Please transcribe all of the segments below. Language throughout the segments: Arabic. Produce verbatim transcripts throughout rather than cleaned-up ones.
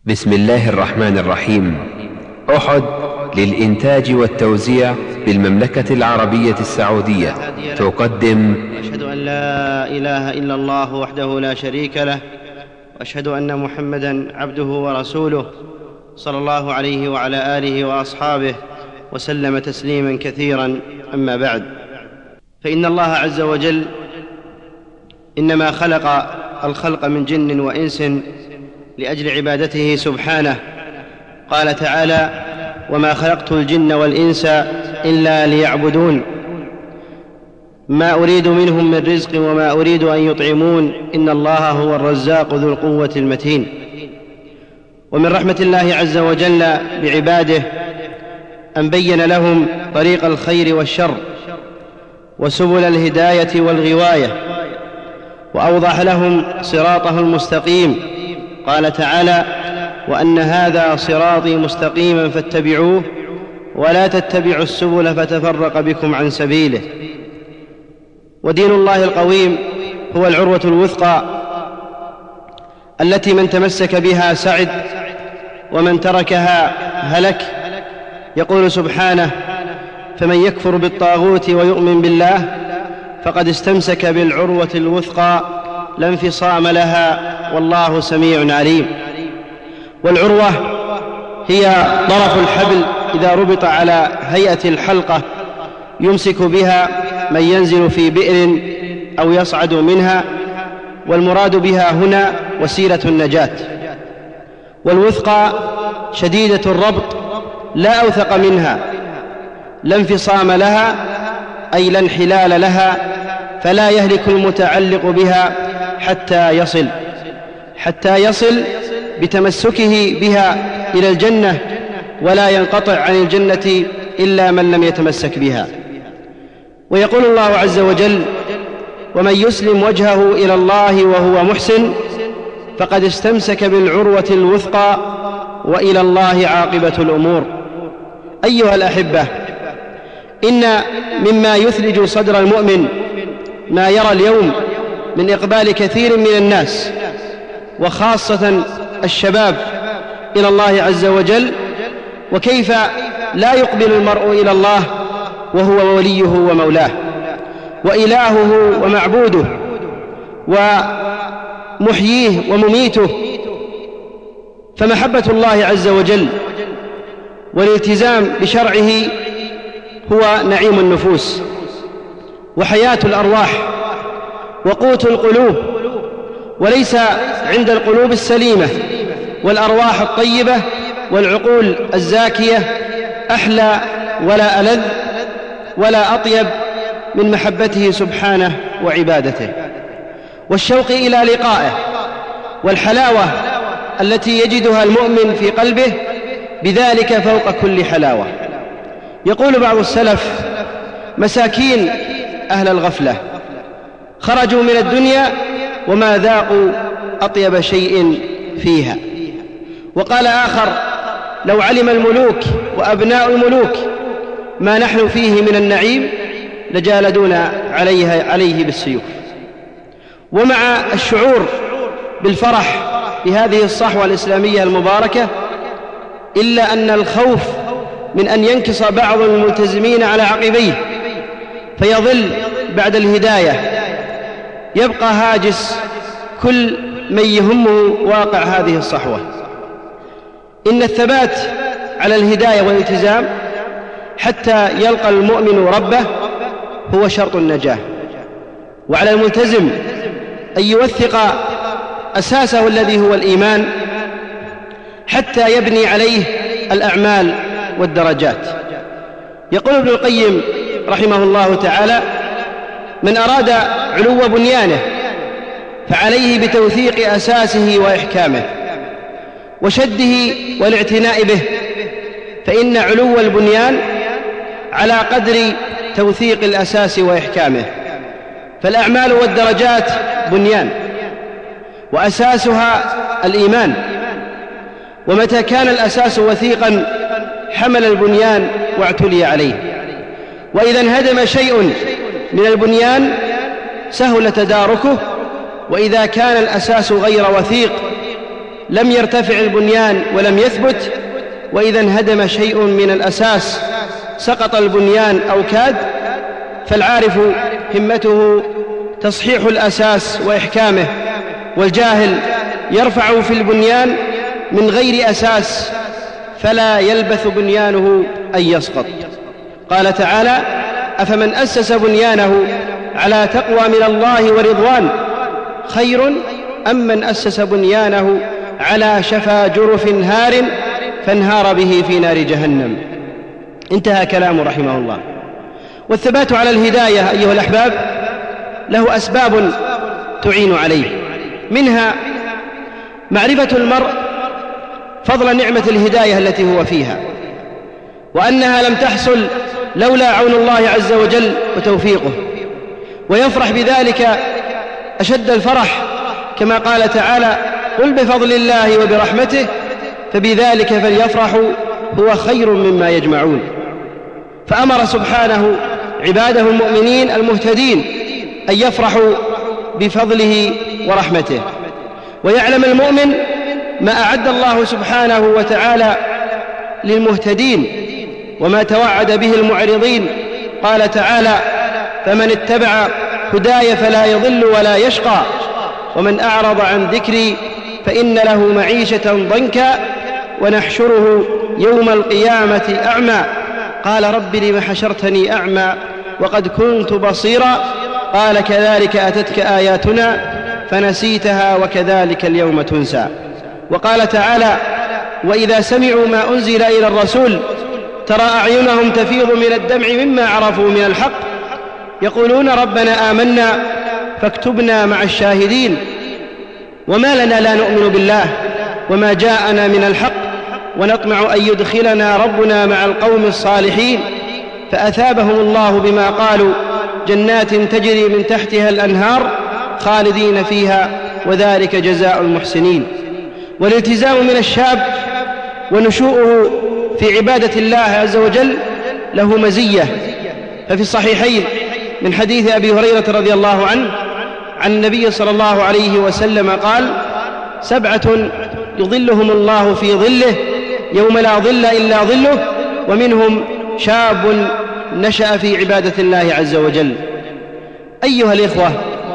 بسم الله الرحمن الرحيم. أحد للإنتاج والتوزيع بالمملكة العربية السعودية تقدم أشهد أن لا إله إلا الله وحده لا شريك له، وأشهد أن محمدًا عبده ورسوله صلى الله عليه وعلى آله وأصحابه وسلم تسليمًا كثيرًا. أما بعد، فإن الله عز وجل إنما خلق الخلق من جن وإنس لأجل عبادته سبحانه. قال تعالى: وما خلقت الجن والإنس إلا ليعبدون ما أريد منهم من رزق وما أريد أن يطعمون إن الله هو الرزاق ذو القوة المتين. ومن رحمة الله عز وجل بعباده أن بين لهم طريق الخير والشر وسبل الهداية والغواية، وأوضح لهم صراطه المستقيم. قال تعالى: وأن هذا صراطي مستقيما فاتبعوه ولا تتبعوا السبل فتفرق بكم عن سبيله. ودين الله القويم هو العروة الوثقى التي من تمسك بها سعد ومن تركها هلك. يقول سبحانه: فمن يكفر بالطاغوت ويؤمن بالله فقد استمسك بالعروة الوثقى لا انفصام لها والله سميع عليم. والعروة هي طرف الحبل إذا ربط على هيئة الحلقة يمسك بها من ينزل في بئر أو يصعد منها، والمراد بها هنا وسيلة النجاة. والوثقى شديدة الربط لا أوثق منها، لا انفصام لها أي لا انحلال لها، فلا يهلك المتعلق بها حتى يصل حتى يصل بتمسكه بها إلى الجنة، ولا ينقطع عن الجنة إلا من لم يتمسك بها. ويقول الله عز وجل: ومن يسلم وجهه إلى الله وهو محسن فقد استمسك بالعروة الوثقى وإلى الله عاقبة الأمور. أيها الأحبة، إن مما يثلج صدر المؤمن ما يرى اليوم من إقبال كثير من الناس وخاصة الشباب إلى الله عز وجل، وكيف لا يقبل المرء إلى الله وهو وليه ومولاه وإلهه ومعبوده ومحييه ومميته. فمحبة الله عز وجل والالتزام بشرعه هو نعيم النفوس وحياة الأرواح وقوت القلوب، وليس عند القلوب السليمة والأرواح الطيبة والعقول الزاكية أحلى ولا ألذ ولا أطيب من محبته سبحانه وعبادته والشوق إلى لقائه والحلاوة التي يجدها المؤمن في قلبه بذلك فوق كل حلاوة. يقول بعض السلف: مساكين أهل الغفلة خرجوا من الدنيا وما ذاقوا أطيب شيء فيها. وقال آخر: لو علم الملوك وأبناء الملوك ما نحن فيه من النعيم لجالدونا عليه, عليه بالسيوف. ومع الشعور بالفرح بهذه الصحوة الإسلامية المباركة، إلا أن الخوف من أن ينكص بعض الملتزمين على عقبيه فيضل بعد الهداية، يبقى هاجس كل من يهمه واقع هذه الصحوة. إن الثبات على الهداية والالتزام حتى يلقى المؤمن ربه هو شرط النجاة، وعلى الملتزم أن يوثق أساسه الذي هو الإيمان حتى يبني عليه الأعمال والدرجات. يقول ابن القيم رحمه الله تعالى: من أراد علو بنيانه فعليه بتوثيق أساسه وإحكامه وشده والاعتناء به، فإن علو البنيان على قدر توثيق الأساس وإحكامه. فالأعمال والدرجات بنيان وأساسها الإيمان، ومتى كان الأساس وثيقا حمل البنيان واعتلي عليه، وإذا انهدم شيء من البنيان سهل تداركه، وإذا كان الأساس غير وثيق لم يرتفع البنيان ولم يثبت، وإذا انهدم شيء من الأساس سقط البنيان أو كاد، فالعارف همته تصحيح الأساس وإحكامه، والجاهل يرفع في البنيان من غير أساس فلا يلبث بنيانه أن يسقط. قال تعالى: أفمن أسس بنيانه على تقوى من الله ورضوان خير أم من أسس بنيانه على شفا جرف هار فانهار به في نار جهنم. انتهى كلامه رحمه الله. والثبات على الهداية أيها الأحباب له أسباب تعين عليه، منها معرفة المرء فضل نعمة الهداية التي هو فيها، وأنها لم تحصل لولا عون الله عز وجل وتوفيقه، ويفرح بذلك أشد الفرح، كما قال تعالى: قل بفضل الله وبرحمته فبذلك فليفرحوا هو خير مما يجمعون. فأمر سبحانه عباده المؤمنين المهتدين أن يفرحوا بفضله ورحمته، ويعلم المؤمن ما أعد الله سبحانه وتعالى للمهتدين وما توعد به المعرضين. قال تعالى: فمن اتبع هداي فلا يضل ولا يشقى ومن أعرض عن ذكري فإن له معيشة ضنكا ونحشره يوم القيامة أعمى قال رب لم حشرتني أعمى وقد كنت بصيرا قال كذلك أتتك آياتنا فنسيتها وكذلك اليوم تنسى. وقال تعالى: وإذا سمعوا ما أنزل إلى الرسول ترى أعينهم تفيض من الدمع مما عرفوا من الحق يقولون ربنا آمنا فاكتبنا مع الشاهدين وما لنا لا نؤمن بالله وما جاءنا من الحق ونطمع أن يدخلنا ربنا مع القوم الصالحين فأثابهم الله بما قالوا جنات تجري من تحتها الأنهار خالدين فيها وذلك جزاء المحسنين. والالتزام من الشاب ونشوءه في عبادة الله عز وجل له مزية، ففي الصحيحين من حديث أبي هريرة رضي الله عنه عن النبي صلى الله عليه وسلم قال: سبعة يظلهم الله في ظله يوم لا ظل إلا ظله ومنهم شاب نشأ في عبادة الله عز وجل. أيها الإخوة،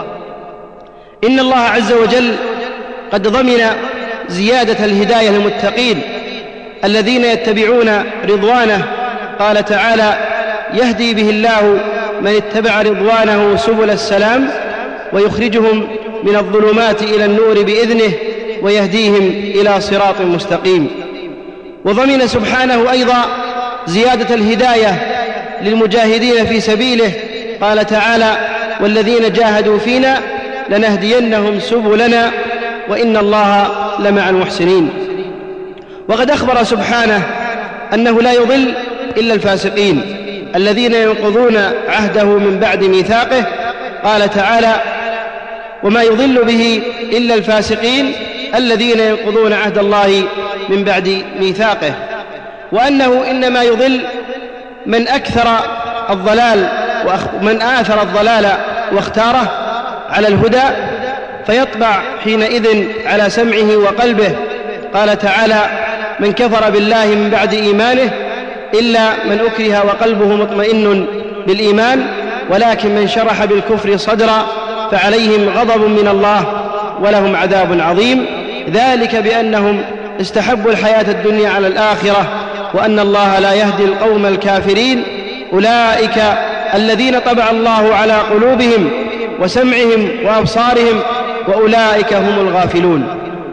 إن الله عز وجل قد ضمن زيادة الهداية للمتقين الذين يتبعون رضوانه. قال تعالى: يهدي به الله من اتبع رضوانه سبل السلام ويخرجهم من الظلمات إلى النور بإذنه ويهديهم إلى صراط مستقيم. وضمن سبحانه أيضا زيادة الهداية للمجاهدين في سبيله. قال تعالى: والذين جاهدوا فينا لنهدينهم سبلنا وإن الله لمع المحسنين. وقد أخبر سبحانه أنه لا يضل إلا الفاسقين الذين ينقضون عهده من بعد ميثاقه. قال تعالى: وما يضل به إلا الفاسقين الذين ينقضون عهد الله من بعد ميثاقه، وأنه إنما يضل من أكثر الضلال ومن آثر الضلال واختاره على الهدى فيطبع حينئذ على سمعه وقلبه. قال تعالى: من كفر بالله من بعد إيمانه إلا من أكره وقلبه مطمئن بالإيمان ولكن من شرح بالكفر صدرا فعليهم غضب من الله ولهم عذاب عظيم، ذلك بأنهم استحبوا الحياة الدنيا على الآخرة وأن الله لا يهدي القوم الكافرين. أولئك الذين طبع الله على قلوبهم وسمعهم وأبصارهم وأولئك هم الغافلون.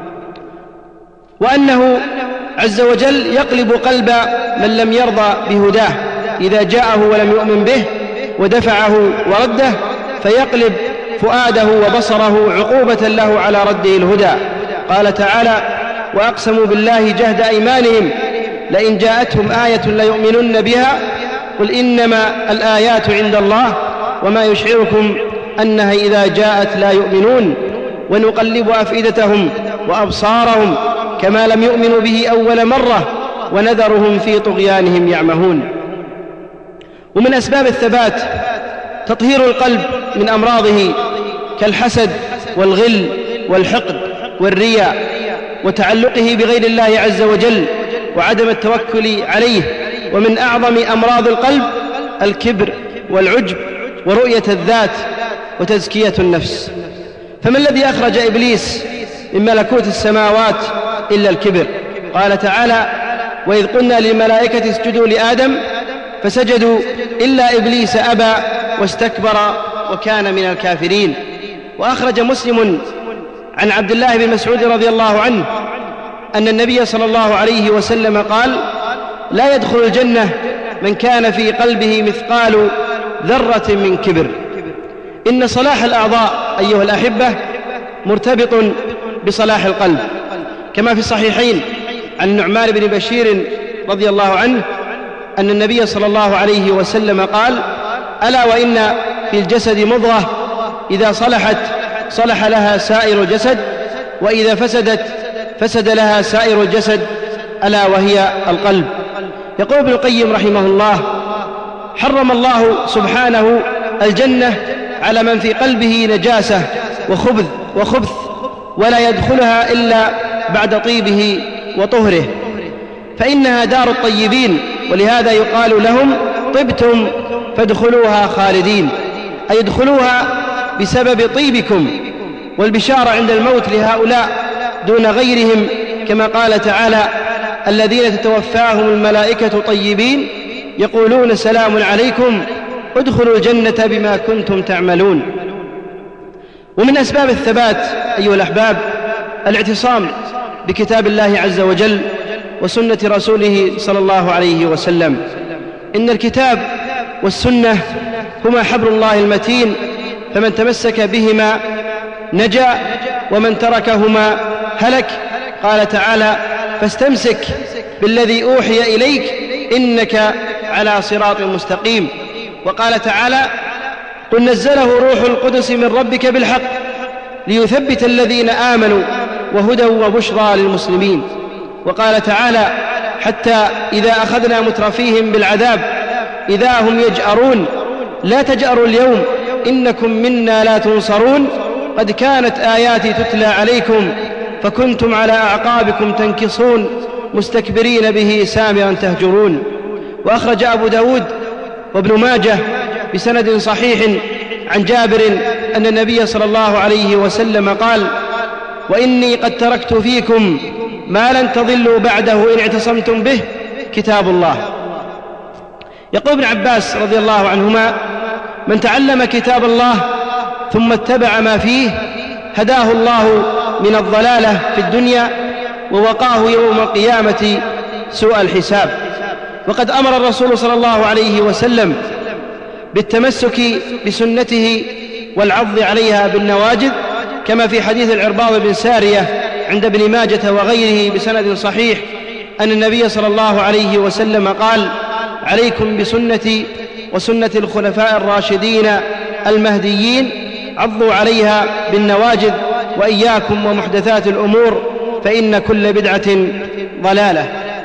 وأنه عز وجل يقلب قلب من لم يرضى بهداه إذا جاءه ولم يؤمن به ودفعه ورده، فيقلب فؤاده وبصره عقوبة له على رده الهدى. قال تعالى: وأقسموا بالله جهد أيمانهم لئن جاءتهم آية ليؤمنن بها قل إنما الآيات عند الله وما يشعركم أنها إذا جاءت لا يؤمنون ونقلب أفئدتهم وأبصارهم كما لم يؤمنوا به أول مرة ونذرهم في طغيانهم يعمهون. ومن أسباب الثبات تطهير القلب من أمراضه كالحسد والغل والحقد والرياء، وتعلقه بغير الله عز وجل وعدم التوكل عليه. ومن أعظم أمراض القلب الكبر والعجب ورؤية الذات وتزكية النفس. فما الذي أخرج إبليس من ملكوت السماوات إلا الكبر؟ قال تعالى: وإذ قلنا للملائكة اسجدوا لآدم فسجدوا إلا إبليس أبى واستكبر وكان من الكافرين. وأخرج مسلم عن عبد الله بن مسعود رضي الله عنه أن النبي صلى الله عليه وسلم قال: لا يدخل الجنة من كان في قلبه مثقال ذرة من كبر. إن صلاح الأعضاء أيها الأحبة مرتبط بصلاح القلب، كما في الصحيحين عن النعمان بن بشير رضي الله عنه أن النبي صلى الله عليه وسلم قال: ألا وإن في الجسد مضغة إذا صلحت صلح لها سائر الجسد، وإذا فسدت فسد لها سائر الجسد، ألا وهي القلب. يقول ابن القيم رحمه الله: حرم الله سبحانه الجنة على من في قلبه نجاسة وخبث وخبث ولا يدخلها إلا بعد طيبه وطهره، فإنها دار الطيبين، ولهذا يقال لهم: طبتم فادخلوها خالدين، أي ادخلوها بسبب طيبكم. والبشارة عند الموت لهؤلاء دون غيرهم، كما قال تعالى: الذين تتوفاهم الملائكة طيبين يقولون سلام عليكم ادخلوا الجنة بما كنتم تعملون. ومن أسباب الثبات أيها الأحباب الاعتصام بكتاب الله عز وجل وسنة رسوله صلى الله عليه وسلم. إن الكتاب والسنة هما حبل الله المتين، فمن تمسك بهما نجا ومن تركهما هلك. قال تعالى: فاستمسك بالذي أوحي إليك إنك على صراط مستقيم. وقال تعالى: قل نزله روح القدس من ربك بالحق ليثبت الذين آمنوا وهدى وبشرى للمسلمين. وقال تعالى: حتى إذا أخذنا مترفيهم بالعذاب إذا هم يجأرون لا تجأروا اليوم إنكم منا لا تنصرون قد كانت آياتي تتلى عليكم فكنتم على أعقابكم تنكصون مستكبرين به سامرا تهجرون. وأخرج أبو داود وابن ماجه بسند صحيح عن جابر أن النبي صلى الله عليه وسلم قال: وإني قد تركت فيكم ما لن تضلوا بعده إن اعتصمتم به كتاب الله. يقول ابن عباس رضي الله عنهما: من تعلم كتاب الله ثم اتبع ما فيه هداه الله من الضلالة في الدنيا ووقاه يوم القيامة سوء الحساب. وقد أمر الرسول صلى الله عليه وسلم بالتمسك بسنته والعض عليها بالنواجذ، كما في حديث العرباض بن سارية عند ابن ماجة وغيره بسند صحيح أن النبي صلى الله عليه وسلم قال: عليكم بسنتي وسنة الخلفاء الراشدين المهديين عضوا عليها بالنواجذ وإياكم ومحدثات الأمور فإن كل بدعة ضلالة.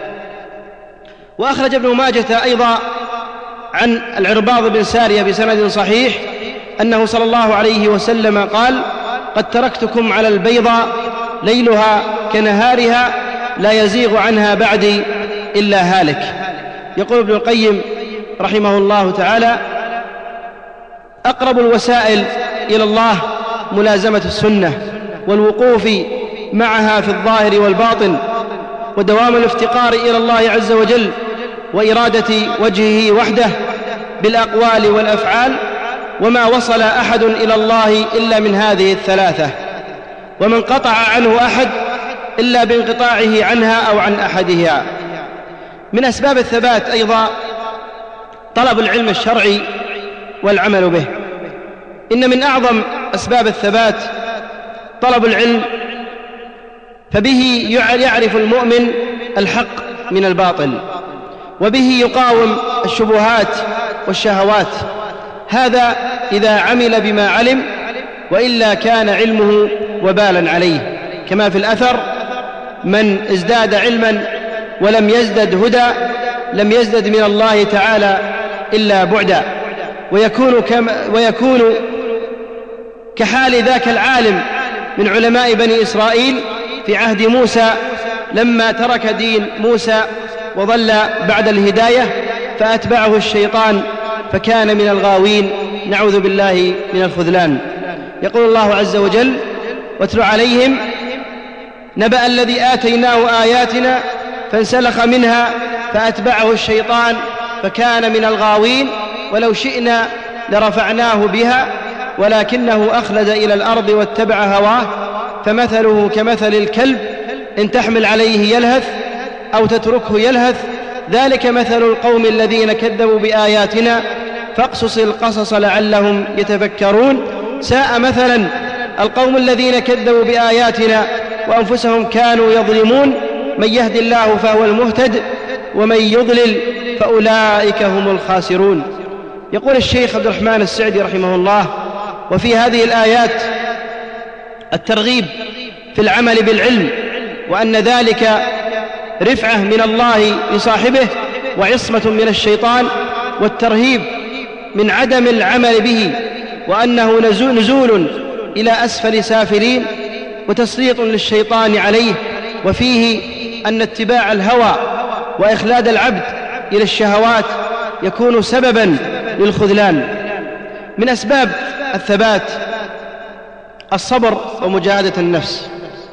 وأخرج ابن ماجة أيضا عن العرباض بن سارية بسند صحيح أنه صلى الله عليه وسلم قال: قد تركتكم على البيضاء ليلها كنهارها لا يزيغ عنها بعدي إلا هالك. يقول ابن القيم رحمه الله تعالى: أقرب الوسائل إلى الله ملازمة السنة والوقوف معها في الظاهر والباطن ودوام الافتقار إلى الله عز وجل وإرادة وجهه وحده بالأقوال والأفعال. وما وصل أحد إلى الله إلا من هذه الثلاثة، ومن قطع عنه أحد إلا بانقطاعه عنها أو عن أحدها. من أسباب الثبات أيضا طلب العلم الشرعي والعمل به. إن من أعظم أسباب الثبات طلب العلم، فبه يعرف المؤمن الحق من الباطل، وبه يقاوم الشبهات والشهوات. هذا إذا عمل بما علم، وإلا كان علمه وبالا عليه، كما في الأثر: من ازداد علما ولم يزدد هدى لم يزدد من الله تعالى إلا بعدا. ويكون, كما ويكون كحال ذاك العالم من علماء بني إسرائيل في عهد موسى لما ترك دين موسى وضل بعد الهداية فأتبعه الشيطان فكان من الغاوين، نعوذ بالله من الخذلان. يقول الله عز وجل: واتل عليهم نبأ الذي آتيناه آياتنا فانسلخ منها فأتبعه الشيطان فكان من الغاوين ولو شئنا لرفعناه بها ولكنه أخلد إلى الأرض واتبع هواه فمثله كمثل الكلب إن تحمل عليه يلهث أو تتركه يلهث ذلك مثل القوم الذين كذبوا بآياتنا فاقصص القصص لعلهم يتفكرون ساء مثلا القوم الذين كذبوا بآياتنا وأنفسهم كانوا يظلمون من يهد الله فهو المهتد ومن يضلل فأولئك هم الخاسرون. يقول الشيخ عبد الرحمن السعدي رحمه الله: وفي هذه الآيات الترغيب في العمل بالعلم وأن ذلك رفعة من الله لصاحبه وعصمة من الشيطان، والترهيب من عدم العمل به وأنه نزول إلى أسفل سافلين وتسليط للشيطان عليه، وفيه أن اتباع الهوى وإخلاد العبد إلى الشهوات يكون سببا للخذلان. من أسباب الثبات الصبر ومجاهدة النفس.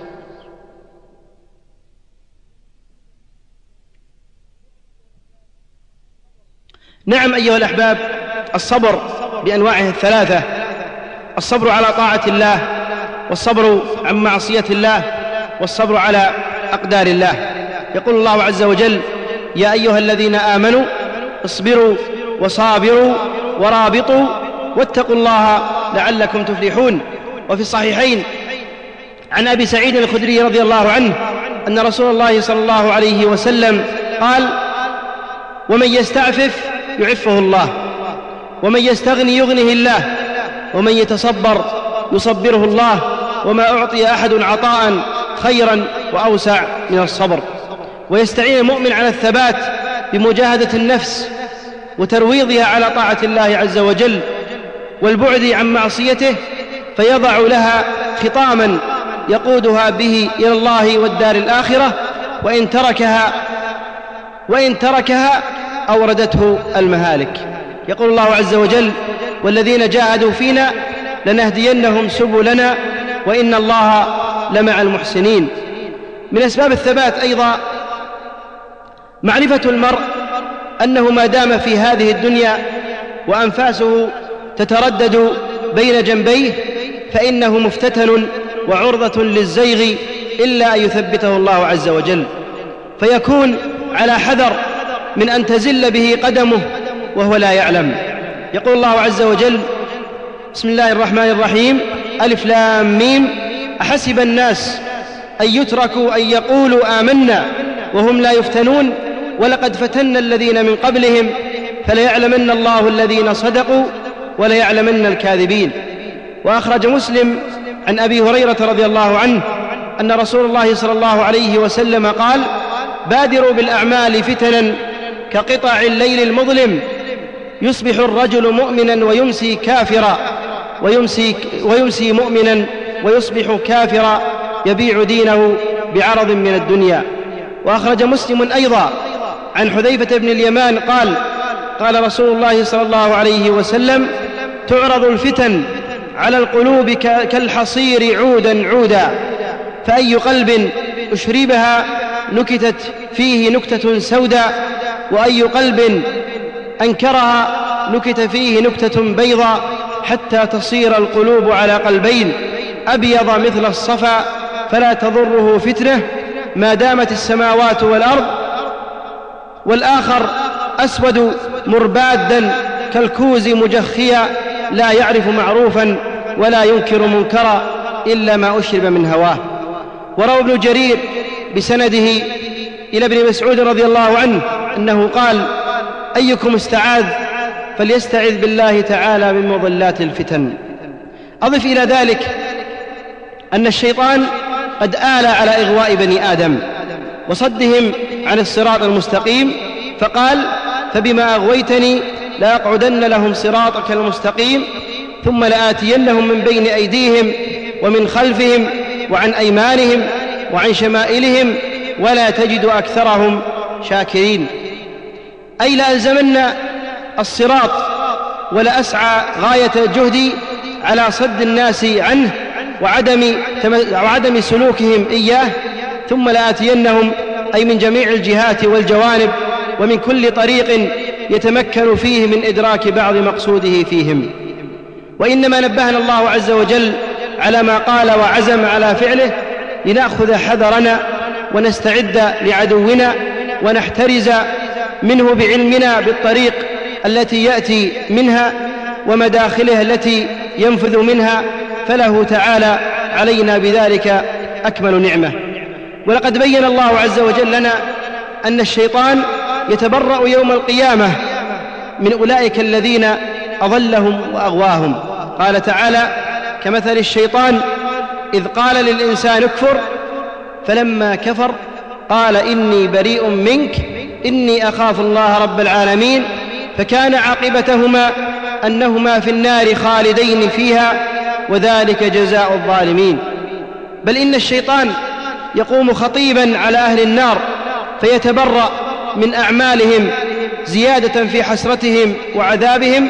نعم أيها الأحباب، الصبر بأنواعه الثلاثة: الصبر على طاعة الله، والصبر عن معصية الله، والصبر على أقدار الله. يقول الله عز وجل: يا أيها الذين آمنوا اصبروا وصابروا ورابطوا واتقوا الله لعلكم تفلحون. وفي الصحيحين عن أبي سعيد الخدري رضي الله عنه أن رسول الله صلى الله عليه وسلم قال: ومن يستعفف يعفه الله، ومن يستغني يغنه الله، ومن يتصبر يصبره الله، وما أعطي أحد عطاء خيرا وأوسع من الصبر. ويستعين المؤمن على الثبات بمجاهدة النفس وترويضها على طاعة الله عز وجل والبعد عن معصيته، فيضع لها خطاما يقودها به إلى الله والدار الآخرة، وإن تركها وإن تركها أوردته المهالك. يقول الله عز وجل: والذين جاهدوا فينا لنهدينهم سبلنا وإن الله لمع المحسنين. من أسباب الثبات أيضا معرفة المرء أنه ما دام في هذه الدنيا وأنفاسه تتردد بين جنبيه فإنه مفتتن وعرضة للزيغ إلا أن يثبته الله عز وجل، فيكون على حذر من أن تزل به قدمه وهو لا يعلم. يقول الله عز وجل: بسم الله الرحمن الرحيم: ألف لام ميم أحسب الناس أن يتركوا أن يقولوا آمنا وهم لا يفتنون ولقد فتنا الذين من قبلهم فليعلمن الله الذين صدقوا وليعلمن الكاذبين. وأخرج مسلم عن أبي هريرة رضي الله عنه أن رسول الله صلى الله عليه وسلم قال: بادروا بالأعمال فتنا كقطع الليل المظلم، يصبح الرجل مؤمنا ويمسي كافرا ويمسي, ويمسي مؤمنا ويصبح كافرا يبيع دينه بعرض من الدنيا. وأخرج مسلم أيضا عن حذيفة بن اليمان قال: قال رسول الله صلى الله عليه وسلم: تعرض الفتن على القلوب كالحصير عودا عودا، فأي قلب أشربها نكتت فيه نكتة سوداء، وأي قلب أنكرها نكت فيه نكتة بيضاء، حتى تصير القلوب على قلبين أبيض مثل الصفا فلا تضره فتنة ما دامت السماوات والأرض، والآخر أسود مربادا كالكوز مجخيا لا يعرف معروفا ولا ينكر منكرا إلا ما أشرب من هواه. وروى ابن جرير بسنده إلى ابن مسعود رضي الله عنه أنه قال: أيكم استعاذ فليستعذ بالله تعالى من مضلات الفتن. أضف إلى ذلك أن الشيطان قد آل على إغواء بني آدم وصدهم عن الصراط المستقيم، فقال: فبما أغويتني لأقعدن لهم صراطك المستقيم ثم لآتينهم من بين أيديهم ومن خلفهم وعن أيمانهم وعن شمائلهم ولا تجد أكثرهم شاكرين. أي لألزمنا الصراط ولأسعى غاية جهدي على صد الناس عنه وعدم, وعدم سلوكهم إياه، ثم لآتينهم أي من جميع الجهات والجوانب ومن كل طريق يتمكن فيه من إدراك بعض مقصوده فيهم. وإنما نبهنا الله عز وجل على ما قال وعزم على فعله لنأخذ حذرنا ونستعد لعدونا ونحترز منه بعلمنا بالطريق التي يأتي منها ومداخله التي ينفذ منها، فله تعالى علينا بذلك أكمل نعمة. ولقد بين الله عز وجل لنا أن الشيطان يتبرأ يوم القيامة من أولئك الذين أضلهم وأغواهم. قال تعالى: كمثل الشيطان إذ قال للإنسان اكفر فلما كفر قال إني بريء منك إني أخاف الله رب العالمين، فكان عاقبتهما أنهما في النار خالدين فيها وذلك جزاء الظالمين. بل إن الشيطان يقوم خطيبا على أهل النار فيتبرأ من أعمالهم زيادة في حسرتهم وعذابهم.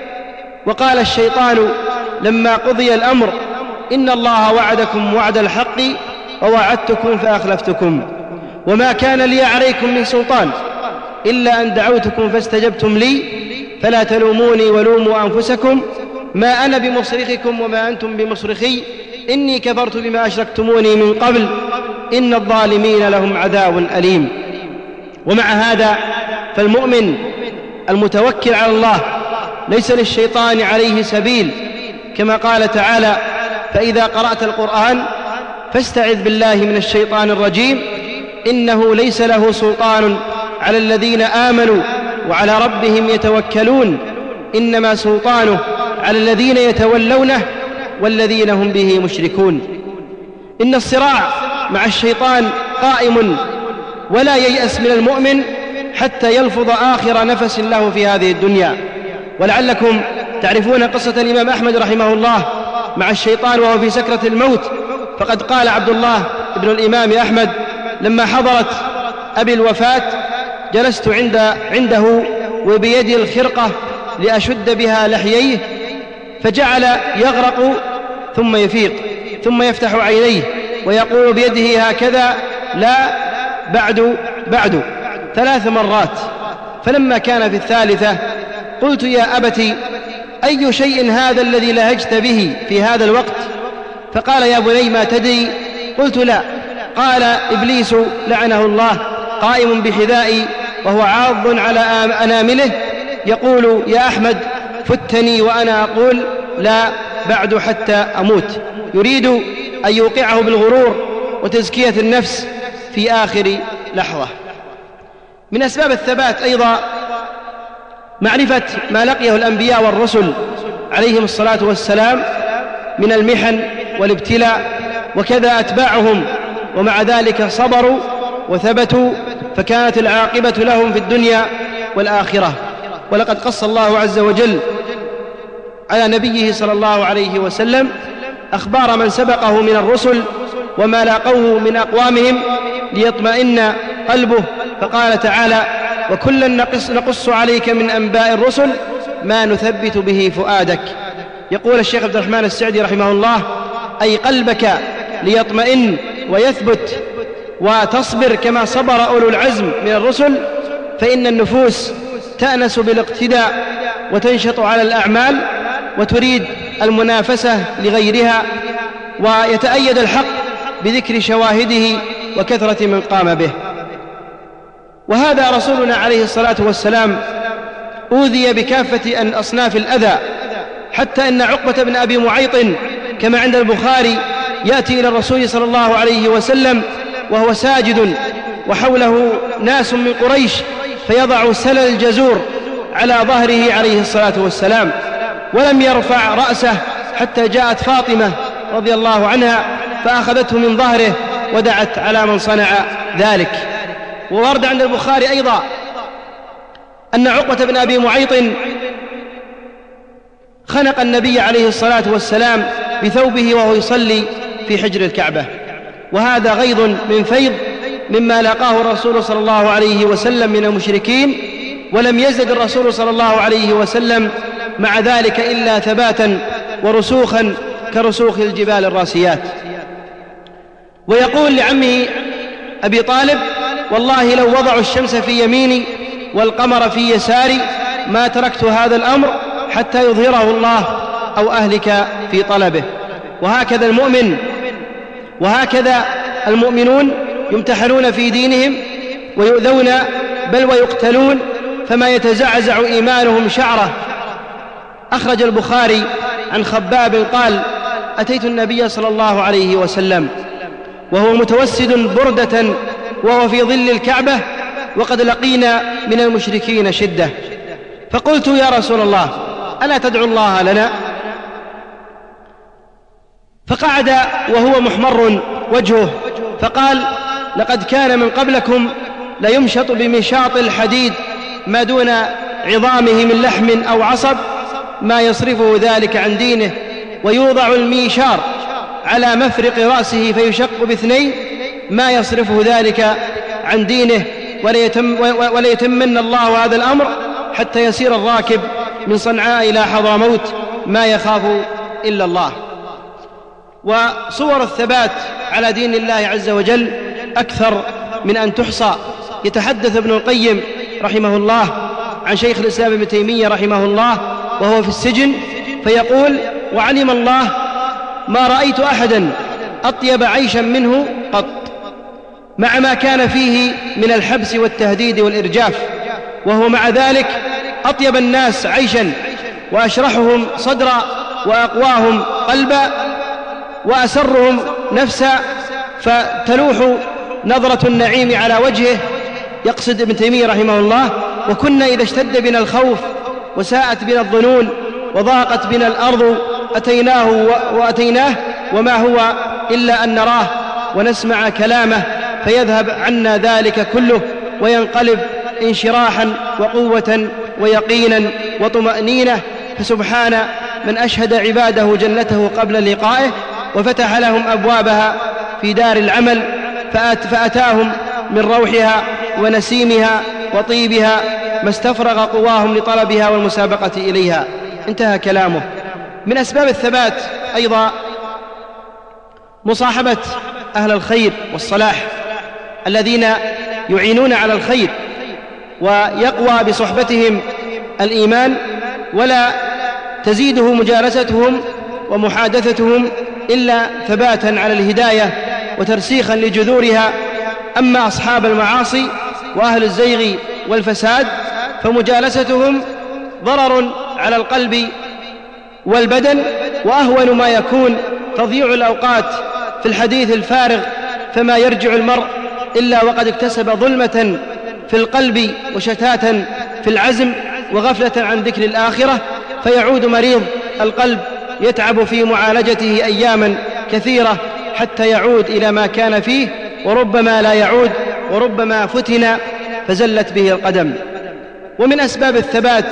وقال الشيطان لما قضي الأمر: إن الله وعدكم وعد الحق ووعدتكم فأخلفتكم وما كان لي عليكم من سلطان إلا أن دعوتكم فاستجبتم لي فلا تلوموني ولوموا أنفسكم ما أنا بمصرخكم وما أنتم بمصرخي إني كفرت بما أشركتموني من قبل إن الظالمين لهم عذاب أليم. ومع هذا فالمؤمن المتوكل على الله ليس للشيطان عليه سبيل، كما قال تعالى: فإذا قرأت القرآن فاستعذ بالله من الشيطان الرجيم إنه ليس له سلطان على الذين آمنوا وعلى ربهم يتوكلون إنما سلطانه على الذين يتولونه والذين هم به مشركون. إن الصراع مع الشيطان قائم ولا ييأس من المؤمن حتى يلفظ آخر نفس له في هذه الدنيا. ولعلكم تعرفون قصة الإمام أحمد رحمه الله مع الشيطان وهو في سكرة الموت. فقد قال عبد الله ابن الإمام أحمد لما حضرت أبي الوفاة: جلست عند عنده وبيدي الخرقة لأشد بها لحييه، فجعل يغرق ثم يفيق ثم يفتح عينيه ويقول بيده هكذا: لا بعد بعد، ثلاث مرات. فلما كان في الثالثة قلت: يا أبتي أي شيء هذا الذي لهجت به في هذا الوقت؟ فقال: يا بني ما تدري؟ قلت: لا. قال: إبليس لعنه الله قائم بحذائي وهو عاض على أنامله يقول: يا أحمد فتني وأنا أقول لا بعد حتى أموت، يريد أن يوقعه بالغرور وتزكية النفس في آخر لحظة. من أسباب الثبات أيضا معرفة ما لقيه الأنبياء والرسل عليهم الصلاة والسلام من المحن والابتلاء، وكذا أتباعهم، ومع ذلك صبروا وثبتوا فكانت العاقبة لهم في الدنيا والآخرة. ولقد قص الله عز وجل على نبيه صلى الله عليه وسلم أخبار من سبقه من الرسل وما لاقوه من أقوامهم ليطمئن قلبه، فقال تعالى: وكلا نقص, نقص عليك من أنباء الرسل ما نثبت به فؤادك. يقول الشيخ عبد الرحمن السعدي رحمه الله: أي قلبك ليطمئن ويثبت وتصبر كما صبر أولو العزم من الرسل، فإن النفوس تأنس بالاقتداء وتنشط على الأعمال وتريد المنافسة لغيرها، ويتأيد الحق بذكر شواهده وكثرة من قام به. وهذا رسولنا عليه الصلاة والسلام أوذي بكافة أن أصناف الأذى، حتى أن عقبة بن أبي معيط كما عند البخاري يأتي إلى الرسول صلى الله عليه وسلم وهو ساجد وحوله ناس من قريش، فيضع سلل الجزور على ظهره عليه الصلاة والسلام ولم يرفع رأسه حتى جاءت فاطمة رضي الله عنها فأخذته من ظهره ودعت على من صنع ذلك. وورد عند البخاري أيضا أن عقبة بن أبي معيط خنق النبي عليه الصلاة والسلام بثوبه وهو يصلي في حجر الكعبة. وهذا غيظ من فيض مما لاقاه الرسول صلى الله عليه وسلم من المشركين، ولم يزد الرسول صلى الله عليه وسلم مع ذلك إلا ثباتا ورسوخا كرسوخ الجبال الراسيات. ويقول لعمه أبي طالب: والله لو وضعوا الشمس في يميني والقمر في يساري ما تركت هذا الأمر حتى يظهره الله أو أهلك في طلبه. وهكذا المؤمن وهكذا المؤمنون يمتحنون في دينهم ويؤذون بل ويقتلون فما يتزعزع إيمانهم شعرة. أخرج البخاري عن خباب قال: أتيت النبي صلى الله عليه وسلم وهو متوسد بردة وهو في ظل الكعبة وقد لقينا من المشركين شدة، فقلت: يا رسول الله ألا تدعو الله لنا؟ فقعد وهو محمر وجهه فقال: لقد كان من قبلكم ليمشط بمشاط الحديد ما دون عظامه من لحم أو عصب ما يصرفه ذلك عن دينه، ويوضع الميشار على مفرق رأسه فيشق باثنين ما يصرفه ذلك عن دينه، وليتم وليتمن الله هذا الأمر حتى يسير الراكب من صنعاء إلى حضرموت ما يخاف إلا الله. وصور الثبات على دين الله عز وجل أكثر من أن تحصى. يتحدث ابن القيم رحمه الله عن شيخ الإسلام ابن تيمية رحمه الله وهو في السجن فيقول: وعلم الله ما رأيت أحدا أطيب عيشا منه قط، مع ما كان فيه من الحبس والتهديد والإرجاف، وهو مع ذلك أطيب الناس عيشا وأشرحهم صدرا وأقواهم قلبا وأسرهم نفسا، فتلوح نظرة النعيم على وجهه. يقصد ابن تيمية رحمه الله: وكنا إذا اشتد بنا الخوف وساءت بنا الظنون وضاقت بنا الأرض أتيناه وأتيناه وما هو إلا أن نراه ونسمع كلامه فيذهب عنا ذلك كله وينقلب انشراحا وقوة ويقينا وطمأنينة. فسبحان من أشهد عباده جنته قبل لقائه وفتح لهم أبوابها في دار العمل فأت فأتاهم من روحها ونسيمها وطيبها ما استفرغ قواهم لطلبها والمسابقة إليها. انتهى كلامه. من أسباب الثبات أيضا مصاحبة أهل الخير والصلاح الذين يعينون على الخير، ويقوى بصحبتهم الإيمان، ولا تزيده مجالستهم ومحادثتهم إلا ثباتا على الهداية وترسيخا لجذورها. أما أصحاب المعاصي وأهل الزيغ والفساد فمجالستهم ضرر على القلب والبدن، وأهون ما يكون تضييع الأوقات في الحديث الفارغ، فما يرجع المرء إلا وقد اكتسب ظلمة في القلب وشتاتا في العزم وغفلة عن ذكر الآخرة، فيعود مريض القلب يتعب في معالجته أياما كثيرة حتى يعود إلى ما كان فيه، وربما لا يعود، وربما فتن فزلت به القدم. ومن أسباب الثبات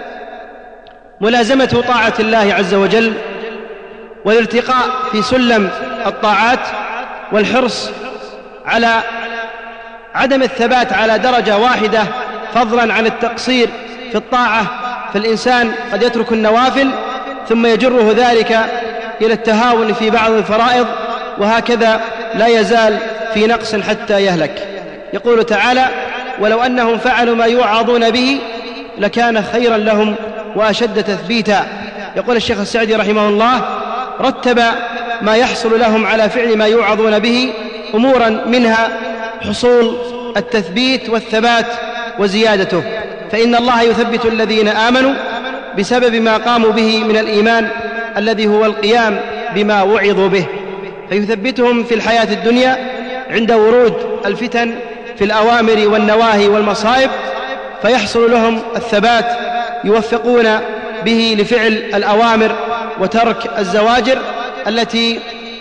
ملازمة طاعة الله عز وجل والارتقاء في سلم الطاعات، والحرص على عدم الثبات على درجة واحدة فضلا عن التقصير في الطاعة. فالإنسان قد يترك النوافل ثم يجره ذلك إلى التهاون في بعض الفرائض، وهكذا لا يزال في نقص حتى يهلك. يقول تعالى: ولو أنهم فعلوا ما يوعظون به لكان خيرا لهم وأشد تثبيتا. يقول الشيخ السعدي رحمه الله: رتب ما يحصل لهم على فعل ما يوعظون به أمورا منها حصول التثبيت والثبات وزيادته، فإن الله يثبت الذين آمنوا بسبب ما قاموا به من الإيمان الذي هو القيام بما وعظوا به، فيثبتهم في الحياة الدنيا عند ورود الفتن في الأوامر والنواهي والمصائب، فيحصل لهم الثبات، يوفقون به لفعل الأوامر وترك الزواجر التي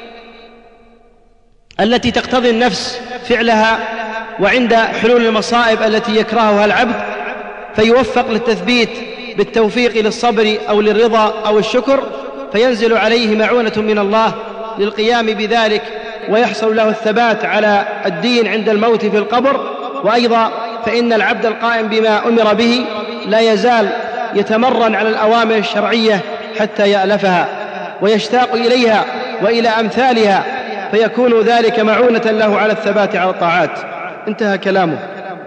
التي تقتضي النفس فعلها، وعند حلول المصائب التي يكرهها العبد فيوفق للتثبيت بالتوفيق للصبر أو للرضا أو الشكر، فينزل عليه معونة من الله للقيام بذلك ويحصل له الثبات على الدين عند الموت في القبر. وأيضا فإن العبد القائم بما أمر به لا يزال يتمرن على الأوامر الشرعية حتى يألفها ويشتاق إليها وإلى أمثالها، فيكون ذلك معونة له على الثبات على الطاعات. انتهى كلامه.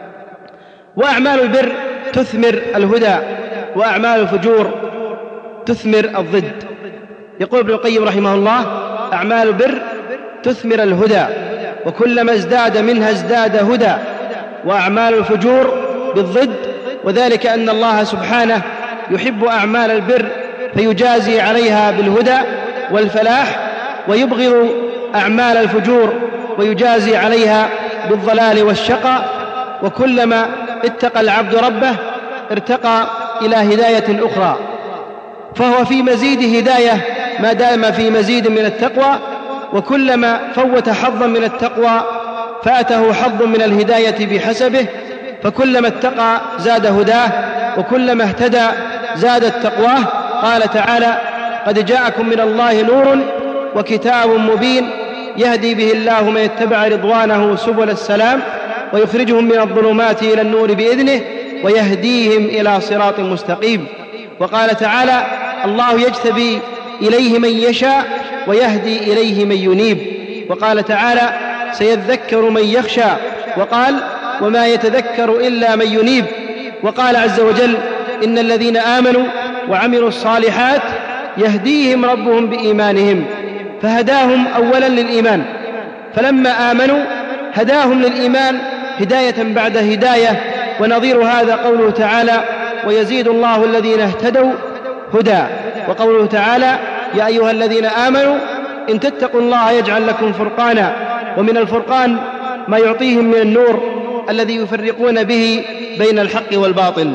وأعمال البر تثمر الهدى، وأعمال الفجور تثمر الضد. يقول ابن القيم رحمه الله: أعمال البر تثمر الهدى، وكلما ازداد منها ازداد هدى. وأعمال الفجور بالضد، وذلك أن الله سبحانه يحب أعمال البر فيجازي عليها بالهدى والفلاح، ويبغض أعمال الفجور ويجازي عليها بالضلال والشقاء. وكلما اتقى العبد ربه ارتقى إلى هداية أخرى، فهو في مزيد هداية ما دام في مزيد من التقوى، وكلما فوت حظا من التقوى فاته حظ من الهداية بحسبه، فكلما اتقى زاد هداه، وكلما اهتدى زادت تقواه. قال تعالى: قد جاءكم من الله نور وكتاب مبين يهدي به الله من يتبع رضوانه سبل السلام ويخرجهم من الظلمات إلى النور بإذنه ويهديهم إلى صراط مستقيم. وقال تعالى: الله يجتبي إليه من يشاء ويهدي إليه من ينيب. وقال تعالى: سيذكر من يخشى. وقال: وما يتذكر إلا من ينيب. وقال عز وجل: إن الذين آمنوا وعملوا الصالحات يهديهم ربهم بإيمانهم، فهداهم أولا للإيمان، فلما آمنوا هداهم للإيمان هداية بعد هداية. ونظير هذا قوله تعالى: ويزيد الله الذين اهتدوا هدى. وقوله تعالى: يا أيها الذين آمنوا إن تتقوا الله يجعل لكم فرقانا. ومن الفرقان ما يعطيهم من النور الذي يفرقون به بين الحق والباطل.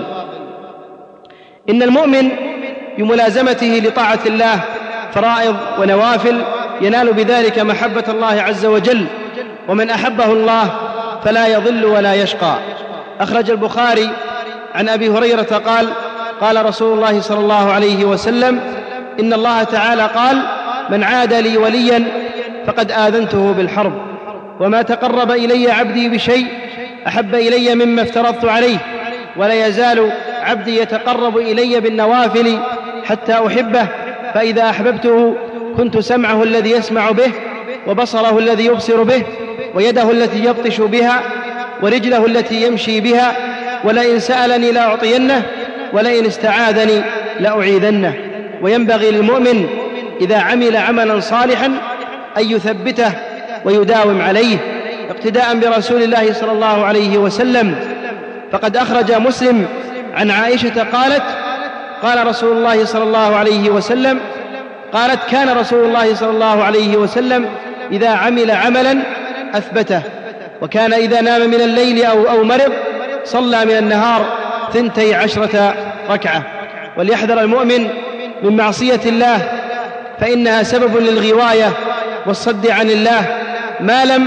إن المؤمن بملازمته لطاعة الله فرائض ونوافل ينال بذلك محبة الله عز وجل، ومن أحبه الله فلا يضل ولا يشقى. أخرج البخاري عن أبي هريرة قال: قال رسول الله صلى الله عليه وسلم: إن الله تعالى قال: من عاد لي وليا فقد آذنته بالحرب، وما تقرب إلي عبدي بشيء أحب إلي مما افترضت عليه، ولا يزال عبدي يتقرب إلي بالنوافل حتى أحبه، فإذا أحببته كنت سمعه الذي يسمع به، وبصره الذي يبصر به، ويده التي يبطش بها، ورجله التي يمشي بها، ولئن سألني لأعطينه، ولئن استعاذني لأعيذنه. وينبغي للمؤمن إذا عمل عملا صالحا أن يثبته ويداوم عليه اقتداء برسول الله صلى الله عليه وسلم. فقد أخرج مسلم عن عائشة قالت: قال رسول الله صلى الله عليه وسلم قالت: كان رسول الله صلى الله عليه وسلم إذا عمل عملا أثبته، وكان إذا نام من الليل أو, أو مرض صلى من النهار ثنتي عشرة ركعة. وليحذر المؤمن من معصية الله، فإنها سبب للغواية والصد عن الله ما لم,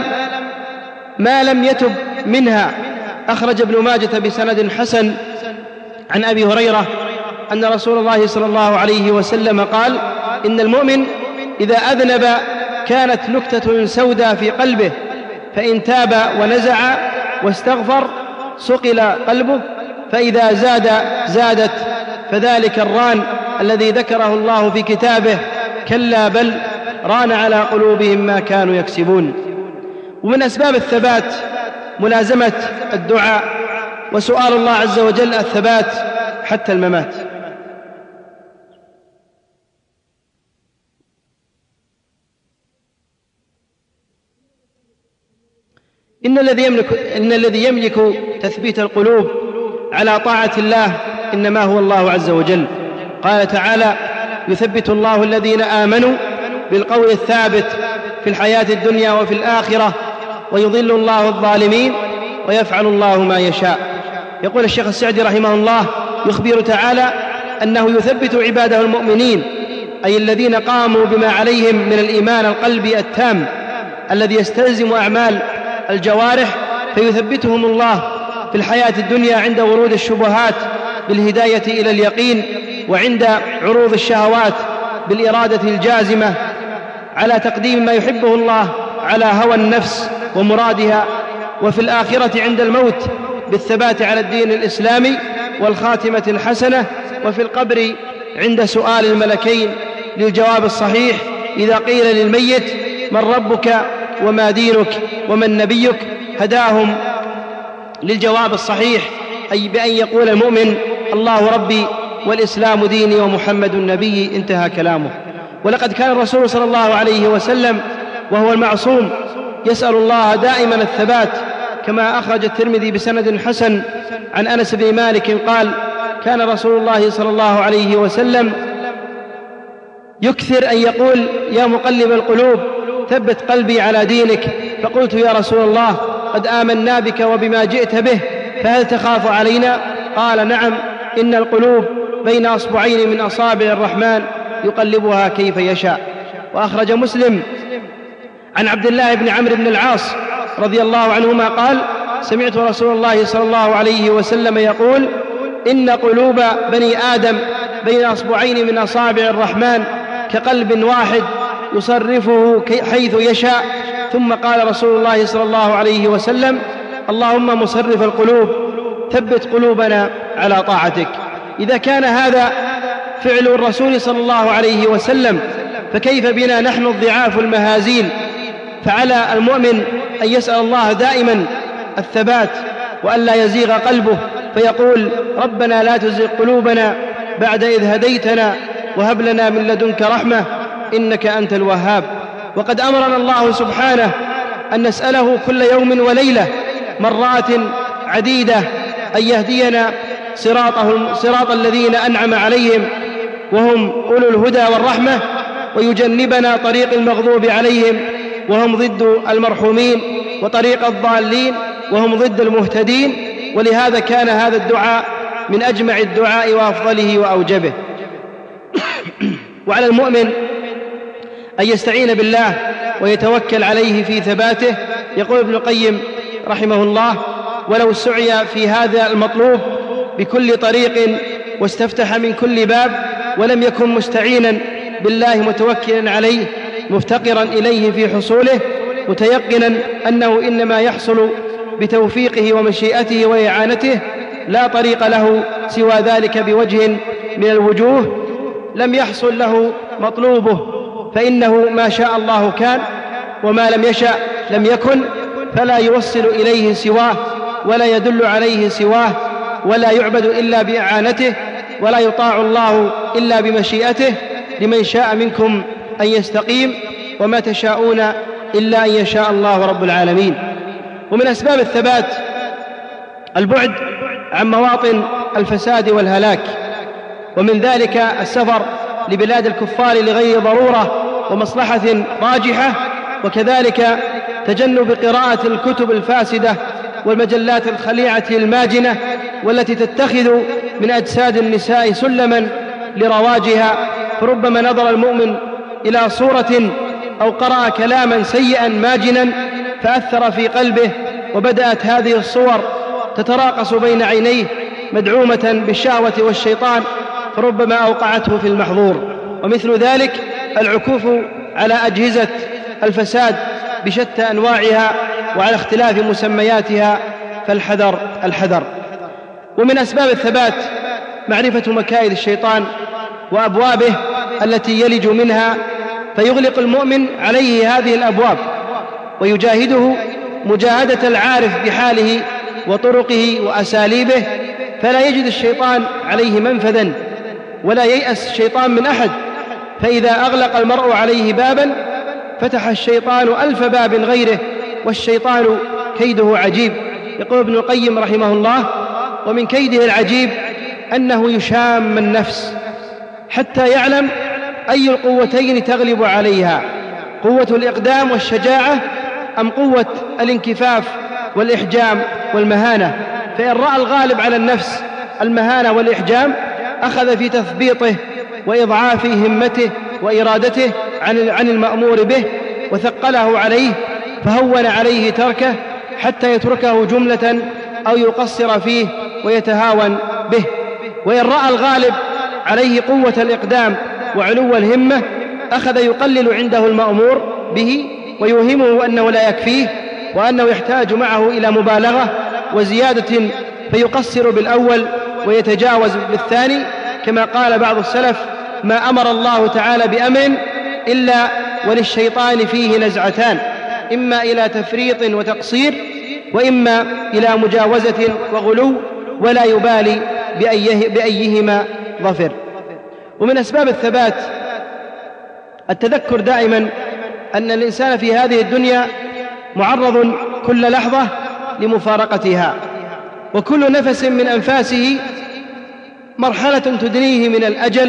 ما لم يتب منها. أخرج ابن ماجة بسند حسن عن أبي هريرة أن رسول الله صلى الله عليه وسلم قال: إن المؤمن إذا أذنب كانت نكتة سوداء في قلبه، فإن تاب ونزع واستغفر صقل قلبه، فإذا زاد زادت، فذلك الران الذي ذكره الله في كتابه: كلا بل ران على قلوبهم ما كانوا يكسبون. ومن أسباب الثبات ملازمة الدعاء وسؤال الله عز وجل الثبات حتى الممات. إن الذي يملك, إن الذي يملك تثبيت القلوب على طاعة الله إنما هو الله عز وجل. قال تعالى: يثبت الله الذين آمنوا بالقول الثابت في الحياة الدنيا وفي الآخرة ويضل الله الظالمين ويفعل الله ما يشاء. يقول الشيخ السعدي رحمه الله: يخبر تعالى أنه يثبت عباده المؤمنين، أي الذين قاموا بما عليهم من الإيمان القلبي التام الذي يستلزم أعمال الجوارح، فيثبتهم الله في الحياة الدنيا عند ورود الشبهات بالهداية إلى اليقين، وعند عروض الشهوات بالإرادة الجازمة على تقديم ما يحبه الله على هوى النفس ومرادها، وفي الآخرة عند الموت بالثبات على الدين الإسلامي والخاتمة الحسنة، وفي القبر عند سؤال الملكين للجواب الصحيح إذا قيل للميت من ربك وما دينك ومن نبيك، هداهم للجواب الصحيح، أي بأن يقول المؤمن الله ربي والإسلام ديني ومحمد نبي، انتهى كلامه. ولقد كان الرسول صلى الله عليه وسلم وهو المعصوم يسأل الله دائما الثبات، كما أخرج الترمذي بسند حسن عن أنس بن مالك قال كان رسول الله صلى الله عليه وسلم يكثر أن يقول يا مقلب القلوب ثبت قلبي على دينك، فقلت يا رسول الله قد آمنا بك وبما جئت به، فهل تخاف علينا؟ قال نعم، إن القلوب بين أصبعين من أصابع الرحمن يقلبها كيف يشاء. وأخرج مسلم عن عبد الله بن عمرو بن العاص رضي الله عنهما قال سمعت رسول الله صلى الله عليه وسلم يقول إن قلوب بني آدم بين أصبعين من أصابع الرحمن كقلب واحد يصرفه حيث يشاء. ثم قال رسول الله صلى الله عليه وسلم اللهم مصرف القلوب ثبت قلوبنا على طاعتك. إذا كان هذا فعل الرسول صلى الله عليه وسلم فكيف بنا نحن الضعاف المهازيل؟ فعلى المؤمن أن يسأل الله دائما الثبات وأن لا يزيغ قلبه، فيقول ربنا لا تزغ قلوبنا بعد إذ هديتنا وهب لنا من لدنك رحمة إنك أنت الوهاب. وقد أمرنا الله سبحانه أن نسأله كل يوم وليلة مرات عديدة أن يهدينا صراطه صراط الذين أنعم عليهم وهم أولو الهدى والرحمة، ويجنبنا طريق المغضوب عليهم وهم ضد المرحومين، وطريق الضالين وهم ضد المهتدين. ولهذا كان هذا الدعاء من أجمع الدعاء وأفضله وأوجبه. وعلى المؤمن أن يستعين بالله ويتوكل عليه في ثباته. يقول ابن القيم رحمه الله ولو سعي في هذا المطلوب بكل طريق واستفتح من كل باب ولم يكن مستعينا بالله متوكلا عليه مفتقرا إليه في حصوله متيقنا أنه إنما يحصل بتوفيقه ومشيئته وإعانته لا طريق له سوى ذلك بوجه من الوجوه، لم يحصل له مطلوبه، فإنه ما شاء الله كان وما لم يشأ لم يكن، فلا يوصل إليه سواه ولا يدل عليه سواه، ولا يعبد إلا بإعانته، ولا يطاع الله إلا بمشيئته. لمن شاء منكم أن يستقيم وما تشاءون إلا أن يشاء الله رب العالمين. ومن أسباب الثبات البعد عن مواطن الفساد والهلاك، ومن ذلك السفر لبلاد الكفار لغير ضرورة ومصلحة راجحة، وكذلك تجنب قراءة الكتب الفاسدة والمجلات الخليعة الماجنة والتي تتخذ من أجساد النساء سلما لرواجها، فربما نظر المؤمن إلى صورة أو قرأ كلاما سيئا ماجنا فأثر في قلبه، وبدأت هذه الصور تتراقص بين عينيه مدعومة بالشهوة والشيطان، فربما أوقعته في المحظور. ومثل ذلك العكوف على أجهزة الفساد بشتى أنواعها وعلى اختلاف مسمياتها، فالحذر الحذر. ومن أسباب الثبات معرفة مكائد الشيطان وأبوابه التي يلج منها، فيغلق المؤمن عليه هذه الأبواب ويجاهده مجاهدة العارف بحاله وطرقه وأساليبه، فلا يجد الشيطان عليه منفذا ولا ييأس الشيطان من أحد. فإذا أغلق المرء عليه بابا فتح الشيطان ألف باب غيره، والشيطان كيده عجيب. يقول ابن القيم رحمه الله ومن كيده العجيب أنه يشام النفس حتى يعلم أي القوتين تغلب عليها، قوة الإقدام والشجاعة أم قوة الانكفاف والإحجام والمهانة. فإن رأى الغالب على النفس المهانة والإحجام أخذ في تثبيطه وإضعاف همته وإرادته عن المأمور به وثقله عليه، فهون عليه تركه حتى يتركه جملة أو يقصر فيه ويتهاون به. وإن رأى الغالب عليه قوة الإقدام وعلو الهمة أخذ يقلل عنده المأمور به ويوهمه أنه لا يكفيه وأنه يحتاج معه إلى مبالغة وزيادة فيقصر بالأول ويتجاوز بالثاني، كما قال بعض السلف: ما أمر الله تعالى بأمر إلا وللشيطان فيه نزعتان، إما إلى تفريط وتقصير وإما إلى مجاوزة وغلو، ولا يبالي بأيه بأيهما ظفر. ومن أسباب الثبات التذكر دائما أن الإنسان في هذه الدنيا معرض كل لحظة لمفارقتها، وكل نفس من أنفاسه مرحلة تدنيه من الأجل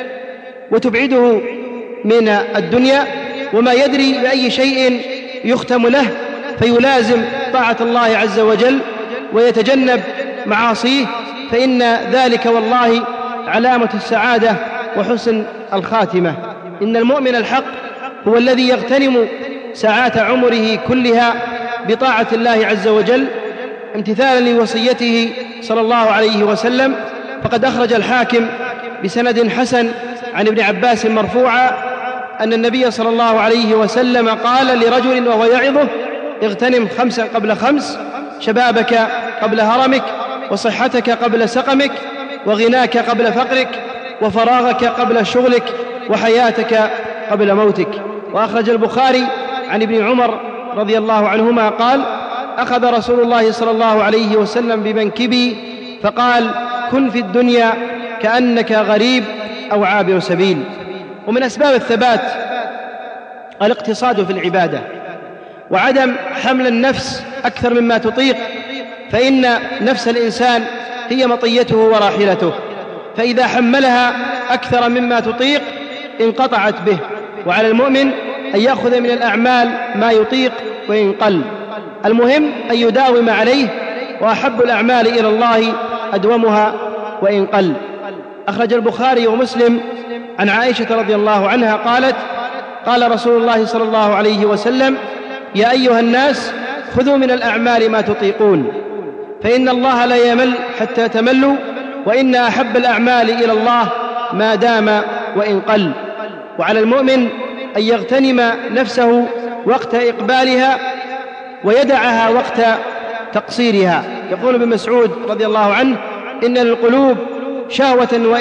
وتبعده من الدنيا، وما يدري بأي شيء يختم له، فيلازم طاعة الله عز وجل ويتجنب معاصيه، فإن ذلك والله علامة السعادة وحسن الخاتمة. إن المؤمن الحق هو الذي يغتنم ساعات عمره كلها بطاعة الله عز وجل امتثالا لوصيته صلى الله عليه وسلم. فقد أخرج الحاكم بسند حسن عن ابن عباس مرفوعا أن النبي صلى الله عليه وسلم قال لرجل وهو يعظه: اغتنم خمسا قبل خمس، شبابك قبل هرمك، وصحتك قبل سقمك، وغناك قبل فقرك، وفراغك قبل شغلك، وحياتك قبل موتك. وأخرج البخاري عن ابن عمر رضي الله عنهما قال: أخذ رسول الله صلى الله عليه وسلم بمنكبي فقال: كن في الدنيا كأنك غريب أو عابر سبيل. ومن أسباب الثبات الاقتصاد في العبادة وعدم حمل النفس أكثر مما تطيق، فإن نفس الإنسان هي مطيته وراحلته، فإذا حملها أكثر مما تطيق انقطعت به. وعلى المؤمن أن يأخذ من الأعمال ما يطيق وإن قل، المهم أن يداوم عليه، وأحب الأعمال إلى الله أدومها وإن قل. أخرج البخاري ومسلم عن عائشة رضي الله عنها قالت: قال رسول الله صلى الله عليه وسلم: يا أيها الناس خذوا من الأعمال ما تطيقون، فإن الله لا يمل حتى تملوا، وإن أحب الأعمال إلى الله ما دام وإن قل. وعلى المؤمن أن يغتنم نفسه وقت إقبالها ويدعها وقت تقصيرها. يقول ابن مسعود رضي الله عنه: إن للقلوب شهوة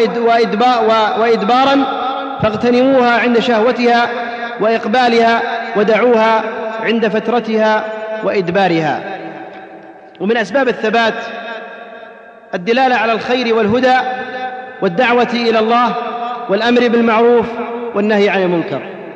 وإدبارا فاغتنموها عند شهوتها وإقبالها، ودعوها عند فترتها وإدبارها. ومن أسباب الثبات الدلالة على الخير والهدى والدعوة إلى الله والأمر بالمعروف والنهي عن المنكر.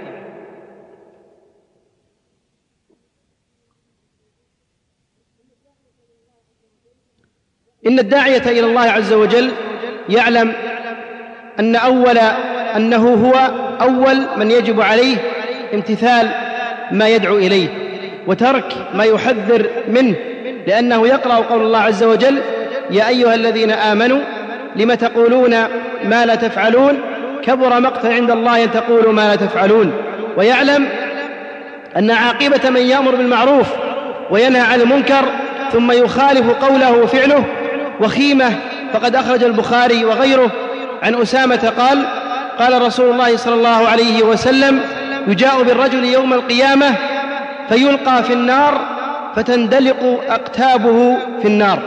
إن الداعية إلى الله عز وجل يعلم أن أول أنه هو أول من يجب عليه امتثال ما يدعو إليه وترك ما يحذر منه، لأنه يقرأ قول الله عز وجل: يا أيها الذين آمنوا لم تقولون ما لا تفعلون كبر مقتا عند الله أن تقولوا ما لا تفعلون. ويعلم أن عاقبة من يأمر بالمعروف وينهى عن المنكر ثم يخالف قوله وفعله وخيمة. فقد أخرج البخاري وغيره عن أسامة قال: قال رسول الله صلى الله عليه وسلم: يجاء بالرجل يوم القيامة فيلقى في النار فتندلق أقتابه في النار،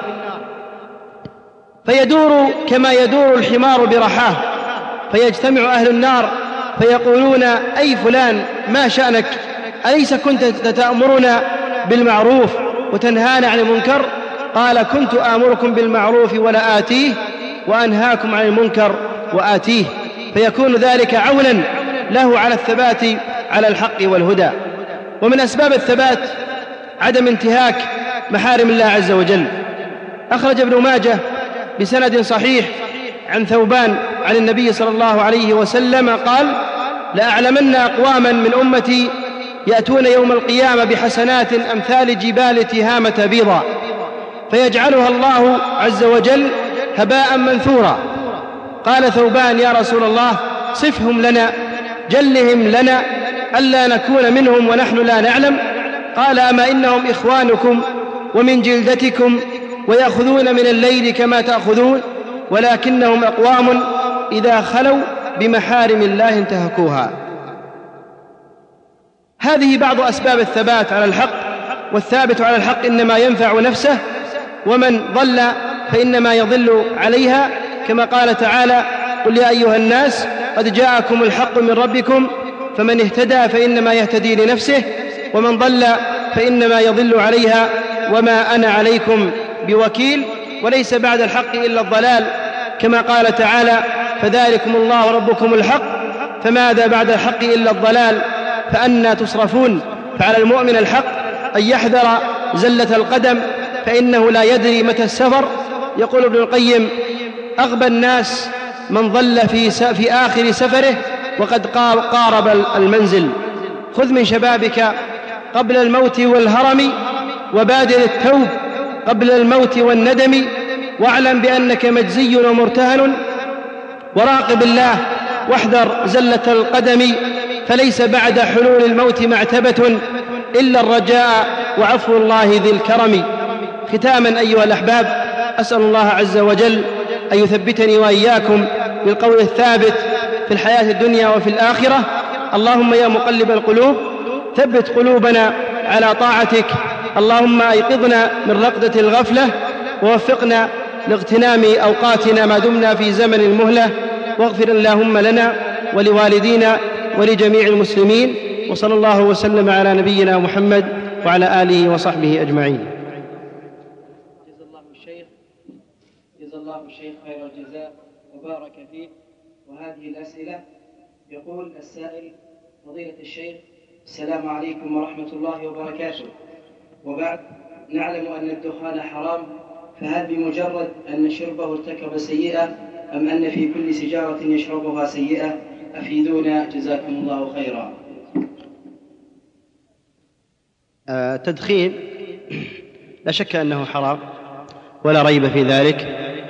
فيدور كما يدور الحمار برحاه، فيجتمع أهل النار فيقولون: أي فلان ما شأنك؟ أليس كنت تأمرنا بالمعروف وتنهانا عن المنكر؟ قال: كنت آمركم بالمعروف ولا آتيه، وأنهاكم عن المنكر وآتيه. فيكون ذلك عونا له على الثبات على الحق والهدى. ومن أسباب الثبات عدم انتهاك محارم الله عز وجل. أخرج ابن ماجه بسند صحيح عن ثوبان عن النبي صلى الله عليه وسلم قال: لأعلمن أقواما من أمتي يأتون يوم القيامة بحسنات أمثال جبال تهامة بيضا، فيجعلها الله عز وجل هباء منثورا. قال ثوبان: يا رسول الله صفهم لنا، جلهم لنا ألا نكون منهم ونحن لا نعلم. قال: أما إنهم إخوانكم ومن جلدتكم ويأخذون من الليل كما تأخذون، ولكنهم أقوام إذا خلوا بمحارم الله انتهكوها. هذه بعض أسباب الثبات على الحق، والثابت على الحق إنما ينفع نفسه، ومن ضل فإنما يضل عليها، كما قال تعالى: قل يا أيها الناس قد جاءكم الحق من ربكم فمن اهتدى فإنما يهتدي لنفسه ومن ضل فإنما يضل عليها وما أنا عليكم بوكيل. وليس بعد الحق إلا الضلال، كما قال تعالى: فذلكم الله ربكم الحق فماذا بعد الحق إلا الضلال فأنى تصرفون. فعلى المؤمن الحق أن يحذر زلة القدم، فإنه لا يدري متى السفر. يقول ابن القيم: أغبى الناس من ضل في, في آخر سفره وقد قارب المنزل. خذ من شبابك قبل الموت والهرم، وبادر التوب قبل الموت والندم، واعلم بأنك مجزي ومرتهن، وراقب الله واحذر زلة القدم، فليس بعد حلول الموت معتبة إلا الرجاء وعفو الله ذي الكرم. ختاما أيها الأحباب، أسأل الله عز وجل أن يثبتني وإياكم بالقول الثابت في الحياة الدنيا وفي الآخرة. اللهم يا مقلب القلوب ثبت قلوبنا على طاعتك. اللهم أيقظنا من رقدة الغفلة، ووفقنا لاغتنام أوقاتنا ما دمنا في زمن المهلة، واغفر اللهم لنا ولوالدينا ولجميع المسلمين، وصلى الله وسلم على نبينا محمد وعلى آله وصحبه أجمعين. جزا الله الشيخ جزا الله الشيخ خير الجزاء وبارك فيه. وهذه الأسئلة: يقول السائل: فضيلة الشيخ، السلام عليكم ورحمة الله وبركاته، وبعد، نعلم أن الدخان حرام، فهل بمجرد أن شربه ارتكب سيئة أم أن في كل سيجارة يشربها سيئة؟ أفيدونا جزاكم الله خيرا. التدخين لا شك أنه حرام ولا ريب في ذلك،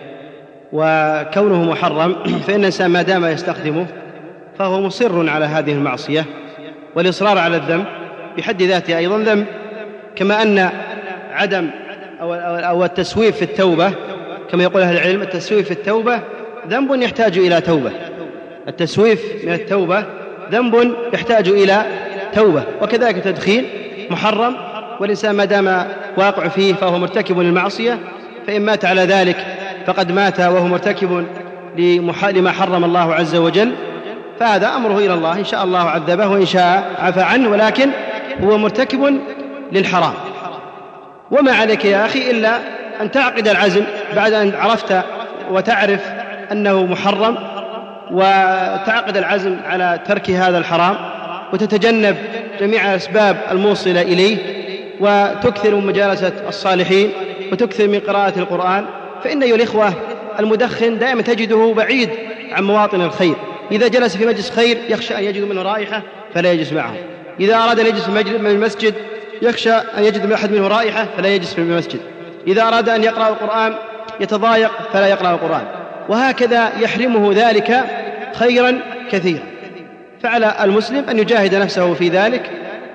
وكونه محرم فإن الإنسان ما دام يستخدمه فهو مصر على هذه المعصية، والإصرار على الذنب بحد ذاته أيضا ذنب، كما أن عدم أو التسويف في التوبة، كما يقول أهل العلم: التسويف في التوبة ذنب يحتاج إلى توبة. التسويف من التوبة ذنب يحتاج إلى توبة، وكذلك التدخين محرم، والإنسان ما دام واقع فيه فهو مرتكب للمعصية، فإن مات على ذلك فقد مات وهو مرتكب لما حرم الله عز وجل، فهذا أمره إلى الله، إن شاء الله عذبه وإن شاء عفى عنه، ولكن هو مرتكب للحرام. وما عليك يا أخي إلا أن تعقد العزم بعد أن عرفت وتعرف أنه محرم، وتعقد العزم على ترك هذا الحرام، وتتجنب جميع الأسباب الموصلة إليه، وتكثر من مجالسة الصالحين، وتكثر من قراءة القرآن. فإن أيها الإخوة المدخن دائما تجده بعيد عن مواطن الخير. إذا جلس في مجلس خير يخشى أن يجد منه رائحة فلا يجلس معه، إذا أراد أن يجلس في المسجد يخشى أن يجد من أحد منه رائحة فلا يجلس في المسجد، إذا أراد أن يقرأ القرآن يتضايق فلا يقرأ القرآن، وهكذا يحرمه ذلك خيرا كثيرا. فعلى المسلم أن يجاهد نفسه في ذلك،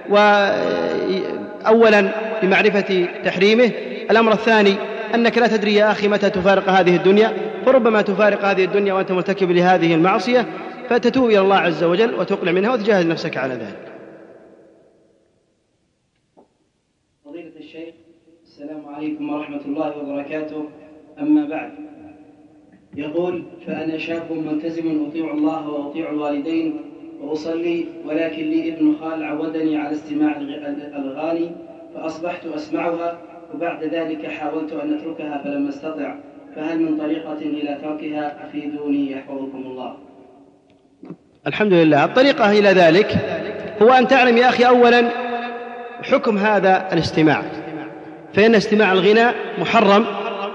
وأولا بمعرفة تحريمه. الأمر الثاني أنك لا تدري يا أخي متى تفارق هذه الدنيا، فربما تفارق هذه الدنيا وأنت مرتكب لهذه المعصية، فتتوب إلى الله عز وجل وتقلع منها وتجاهد نفسك على ذلك. فضيلة الشيخ، السلام عليكم ورحمة الله وبركاته. أما بعد، يقول: فأنا شاب ملتزم أطيع الله وأطيع الوالدين وأصلي، ولكن لي ابن خال عودني على استماع الأغاني فأصبحت أسمعها، وبعد ذلك حاولت أن أتركها فلم أستطع، فهل من طريقة إلى تركها؟ أفيدوني يحفظكم الله. الحمد لله. الطريقة إلى ذلك هو أن تعلم يا أخي أولا حكم هذا الاستماع، فإن استماع الغناء محرم،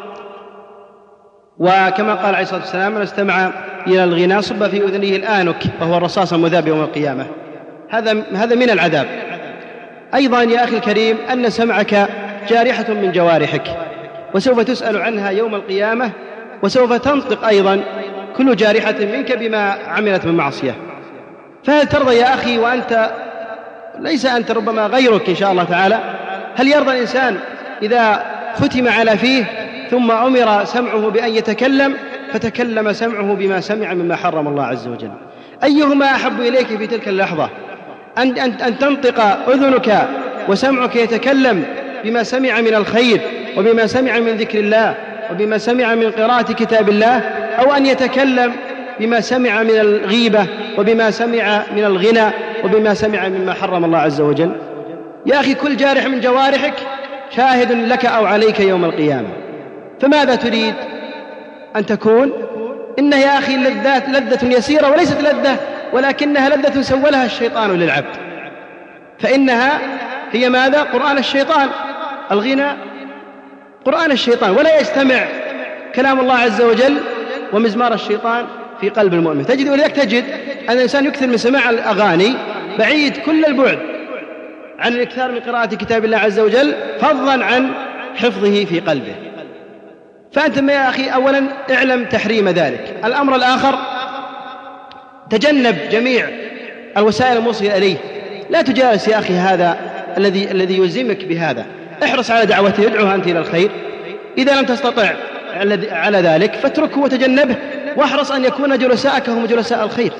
وكما قال عليه الصلاة والسلام: من استمع إلى الغناء صب في أذنه الآنك وهو الرصاص المذاب يوم القيامة. هذا هذا من العذاب. أيضا يا أخي الكريم أن سمعك جارحة من جوارحك، وسوف تسأل عنها يوم القيامة، وسوف تنطق أيضا كل جارحة منك بما عملت من معصية. فهل ترضى يا أخي وأنت ليس أنت ربما غيرك إن شاء الله تعالى، هل يرضى الإنسان إذا ختم على فيه ثم أمر سمعه بأن يتكلم فتكلم سمعه بما سمع مما حرم الله عز وجل؟ أيهما أحب إليك في تلك اللحظة؟ أن, أن, أن تنطق أذنك وسمعك يتكلم بما سمع من الخير وبما سمع من ذكر الله وبما سمع من قراءة كتاب الله، أو أن يتكلم بما سمع من الغيبة وبما سمع من الغنى وبما سمع مما حرم الله عز وجل. يا أخي كل جارح من جوارحك شاهد لك أو عليك يوم القيامة، فماذا تريد أن تكون؟ إن يا أخي اللذات لذة يسيرة وليست لذة، ولكنها لذة سولها الشيطان للعبد، فإنها هي ماذا؟ قرآن الشيطان. الغنى قرآن الشيطان، ولا يجتمع كلام الله عز وجل ومزمار الشيطان في قلب المؤمن. تجد ولذلك تجد أن الإنسان يكثر من سماع الأغاني بعيد كل البعد عن الإكثار من قراءة كتاب الله عز وجل، فضلا عن حفظه في قلبه. فأنت يا أخي أولا اعلم تحريم ذلك. الأمر الآخر، تجنب جميع الوسائل الموصلة إليه. لا تجالس يا أخي هذا الذي الذي يلزمك بهذا. احرص على دعوته، ادعوها أنت إلى الخير. إذا لم تستطع على ذلك فاتركه وتجنبه، واحرص أن يكون جلساءك هم جلساء الخير.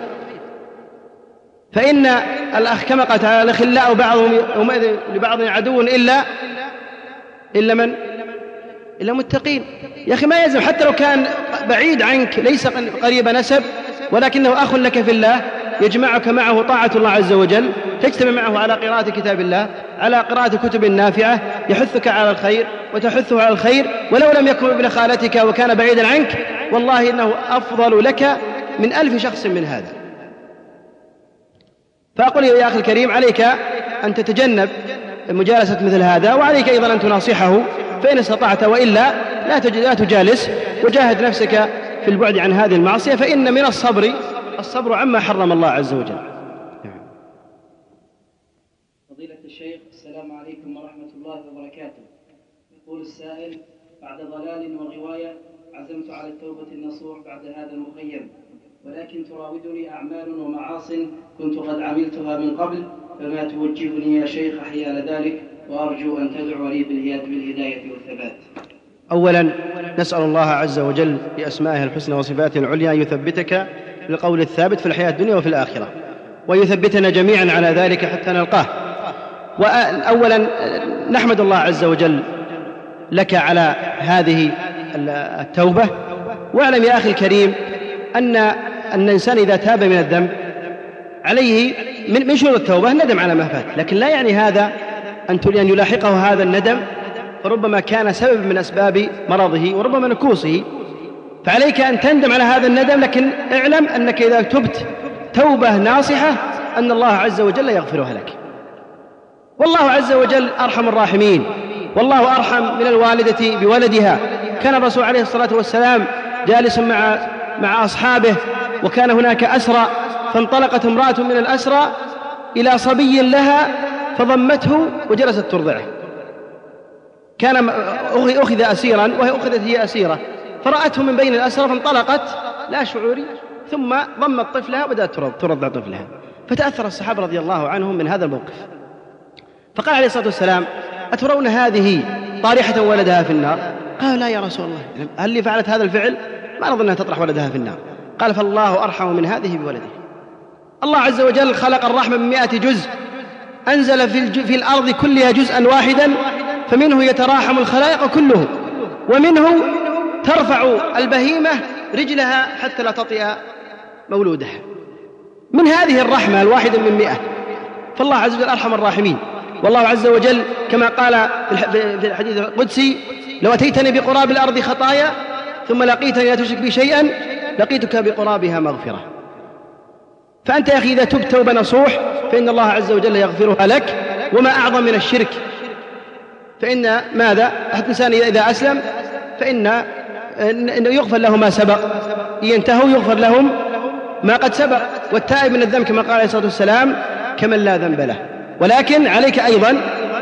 فإن الأخ كما قال تعالى الأخلاء بعضهم يومئذ لبعض عدو إلا إلا من؟ إلا متقين. يا أخي ما يلزم حتى لو كان بعيد عنك ليس قريب نسب، ولكنه أخ لك في الله، يجمعك معه طاعة الله عز وجل، تجتمع معه على قراءة كتاب الله، على قراءة كتب نافعة، يحثك على الخير وتحثه على الخير، ولو لم يكن ابن خالتك وكان بعيدا عنك، والله إنه أفضل لك من ألف شخص من هذا. فأقول يا أخي الكريم عليك أن تتجنب مجالسة مثل هذا، وعليك أيضا أن تناصحه فإن استطعت، وإلا لا تجالس، وجاهد نفسك في البعد عن هذه المعصية، فإن من الصبر الصبر عما حرم الله عز وجل. فضيلة الشيخ، السلام عليكم ورحمة الله وبركاته. يقول السائل: بعد ضلال وغواية عزمت على التوبة النصوح بعد هذا المخيم، ولكن تراودني أعمال ومعاص كنت قد عملتها من قبل، فما توجهني يا شيخ حيال ذلك؟ وأرجو أن تدعو لي بالهداية والثبات. أولا نسأل الله عز وجل بأسمائه الحسنى وصفاته العليا أن يثبتك بالقول الثابت في الحياة الدنيا وفي الآخرة، ويثبتنا جميعا على ذلك حتى نلقاه. وأولا نحمد الله عز وجل لك على هذه التوبة. واعلم يا أخي الكريم أن أن الإنسان إذا تاب من الذنب عليه من شروط التوبة الندم على ما فات، لكن لا يعني هذا أن يلاحقه هذا الندم، فربما كان سبب من أسباب مرضه وربما نكوصه، فعليك أن تندم على هذا الندم، لكن اعلم أنك إذا تبت توبة ناصحة أن الله عز وجل يغفرها لك. والله عز وجل أرحم الراحمين، والله أرحم من الوالدة بولدها. كان الرسول عليه الصلاة والسلام جالس مع مع أصحابه، وكان هناك أسرى، فانطلقت امرأة من الأسرى إلى صبي لها فضمته وجلست ترضعه. كان أخذ أسيرا وهي أخذت هي أسيرة، فرأته من بين الأسرى فانطلقت لا شعوري، ثم ضمت طفلها وبدأت ترضع طفلها. فتأثر الصحابة رضي الله عنهم من هذا الموقف، فقال عليه الصلاة والسلام: أترون هذه طارحة ولدها في النار؟ قال: لا يا رسول الله، هل لي فعلت هذا الفعل؟ ما نظن أنها تطرح ولدها في النار. قال: فالله أرحم من هذه بولده. الله عز وجل خلق الرحمة بمئة جزء، أنزل في, في الأرض كلها جزءا واحدا، فمنه يتراحم الخلائق كله، ومنه ترفع البهيمة رجلها حتى لا تطئ مولودها، من هذه الرحمة الواحدة من مئة. فالله عز وجل أرحم الراحمين. والله عز وجل كما قال في الحديث القدسي: لو أتيتني بقراب الأرض خطايا ثم لقيتني لا تشرك بي شيئا لقيتك بقرابها مغفرة. فأنت يا أخي إذا تبت توبة نصوح فإن الله عز وجل يغفرها لك. وما أعظم من الشرك، فإن ماذا؟ أحد الإنسان إذا أسلم فإن يغفر له ما سبق، ينتهوا يغفر لهم ما قد سبق، والتائب من الذنب كما قال عليه الصلاة والسلام كمن لا ذنب له. ولكن عليك أيضا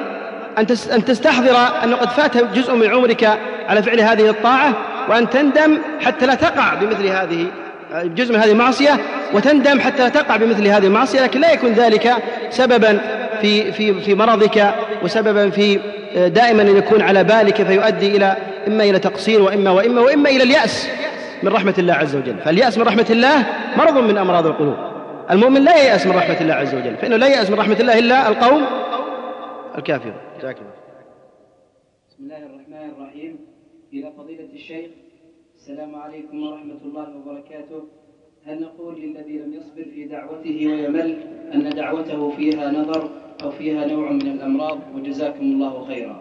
أن تستحضر أنه قد فات جزء من عمرك على فعل هذه الطاعة، وأن تندم حتى لا تقع بمثل هذه جزء من هذه المعصية، وتندم حتى لا تقع بمثل هذه المعصية، لكن لا يكون ذلك سببا في في في مرضك، وسببا في دائما أن يكون على بالك، فيؤدي إلى إما إلى تقصير وإما وإما وإما إلى اليأس من رحمة الله عز وجل. فاليأس من رحمة الله مرض من أمراض القلوب. المؤمن لا ييأس من رحمة الله عز وجل، فإنه لا ييأس من رحمة الله إلا القوم الكافرون. جزاك الله. بسم الله الرحمن الرحيم. إلى فضيلة الشيخ: السلام عليكم ورحمة الله وبركاته. هل نقول للذي لم يصبر في دعوته ويمل أن دعوته فيها نظر أو فيها نوع من الأمراض؟ وجزاكم الله خيرا.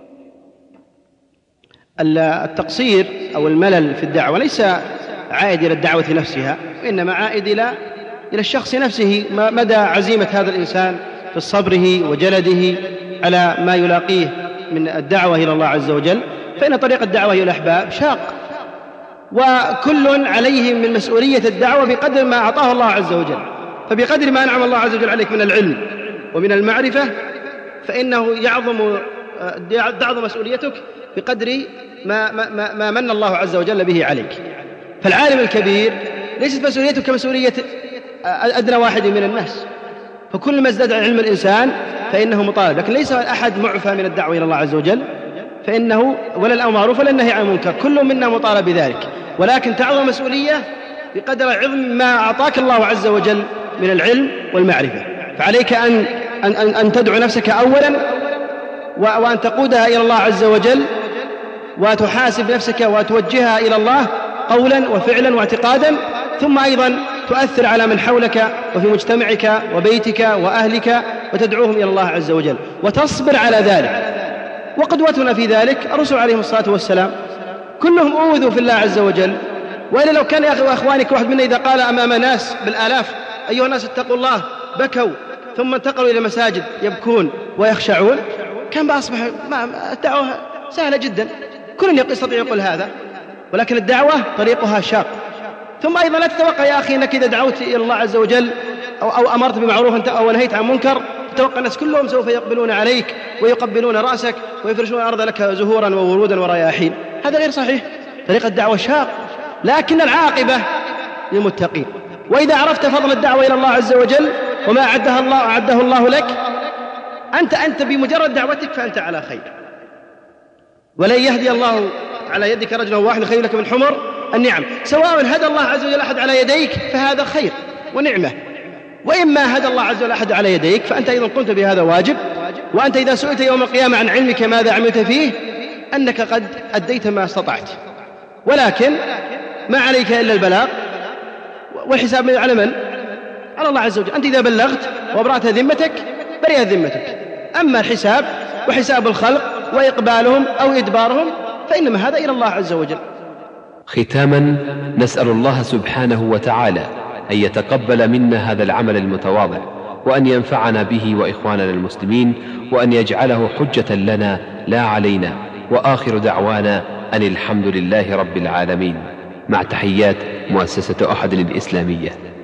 التقصير أو الملل في الدعوة ليس عائد إلى الدعوة نفسها، وإنما عائد إلى إلى الشخص نفسه، مدى عزيمة هذا الإنسان في صبره وجلده على ما يلاقيه من الدعوة إلى الله عز وجل. فإن طريق الدعوة إلى الأحباب شاق، وكل عليه من مسؤولية الدعوة بقدر ما أعطاه الله عز وجل. فبقدر ما أنعم الله عز وجل عليك من العلم ومن المعرفة فإنه يعظم تعظم مسؤوليتك بقدر ما, ما, ما من الله عز وجل به عليك. فالعالم الكبير ليست مسؤوليته كمسؤولية أدنى واحد من الناس، فكل ما ازداد علم الإنسان فإنه مطالب، لكن ليس أحد معفى من الدعوة إلى الله عز وجل، فإنه ولا الأمر معروف ولا النهي عن المنكر، كل منا مطالب بذلك، ولكن تعظم مسؤولية بقدر علم ما أعطاك الله عز وجل من العلم والمعرفة. فعليك أن, أن, أن, أن تدعو نفسك أولا، وأن تقودها إلى الله عز وجل، وتحاسب نفسك وتوجهها إلى الله قولا وفعلا واعتقادا، ثم أيضا تؤثر على من حولك وفي مجتمعك وبيتك وأهلك وتدعوهم إلى الله عز وجل وتصبر على ذلك. وقدوتنا في ذلك الرسل عليهم الصلاة والسلام، كلهم أوذوا في الله عز وجل، وإلا لو كان يا أخي وأخوانك واحد منا إذا قال أمام ناس بالآلاف أيها الناس اتقوا الله بكوا، ثم انتقلوا إلى مساجد يبكون ويخشعون، كان بأصبح الدعوة سهلة جدا، كل يستطيع يقول هذا. ولكن الدعوة طريقها شاق. ثم أيضا لا تتوقع يا أخي أنك إذا دعوت إلى الله عز وجل أو, أو أمرت بمعروف أو نهيت عن منكر تتوقع الناس كلهم سوف يقبلون عليك ويقبلون رأسك ويفرشون الأرض لك زهورا وورودا ورياحين. هذا غير صحيح. طريق الدعوة شاق، لكن العاقبة للمتقين. وإذا عرفت فضل الدعوة إلى الله عز وجل وما أعده الله أعده الله لك، أنت أنت بمجرد دعوتك فأنت على خير. ولن يهدي الله على يدك رجلا واحد خير لك من حمر النعم. سواء هدى الله عز وجل أحد على يديك فهذا خير ونعمة، وإما هدى الله عز وجل أحد على يديك فأنت أيضا قمت بهذا واجب. وأنت إذا سئلت يوم القيامة عن علمك ماذا عملت فيه أنك قد أديت ما استطعت، ولكن ما عليك إلا البلاغ، والحساب على من؟ على الله عز وجل. أنت إذا بلغت وأبرأت ذمتك برئت ذمتك. أما الحساب وحساب الخلق وإقبالهم أو إدبارهم فإنما هذا إلى الله عز وجل. ختاما، نسأل الله سبحانه وتعالى أن يتقبل منا هذا العمل المتواضع، وأن ينفعنا به وإخواننا المسلمين، وأن يجعله حجة لنا لا علينا. وآخر دعوانا أن الحمد لله رب العالمين، مع تحيات مؤسسة أحد الإسلامية.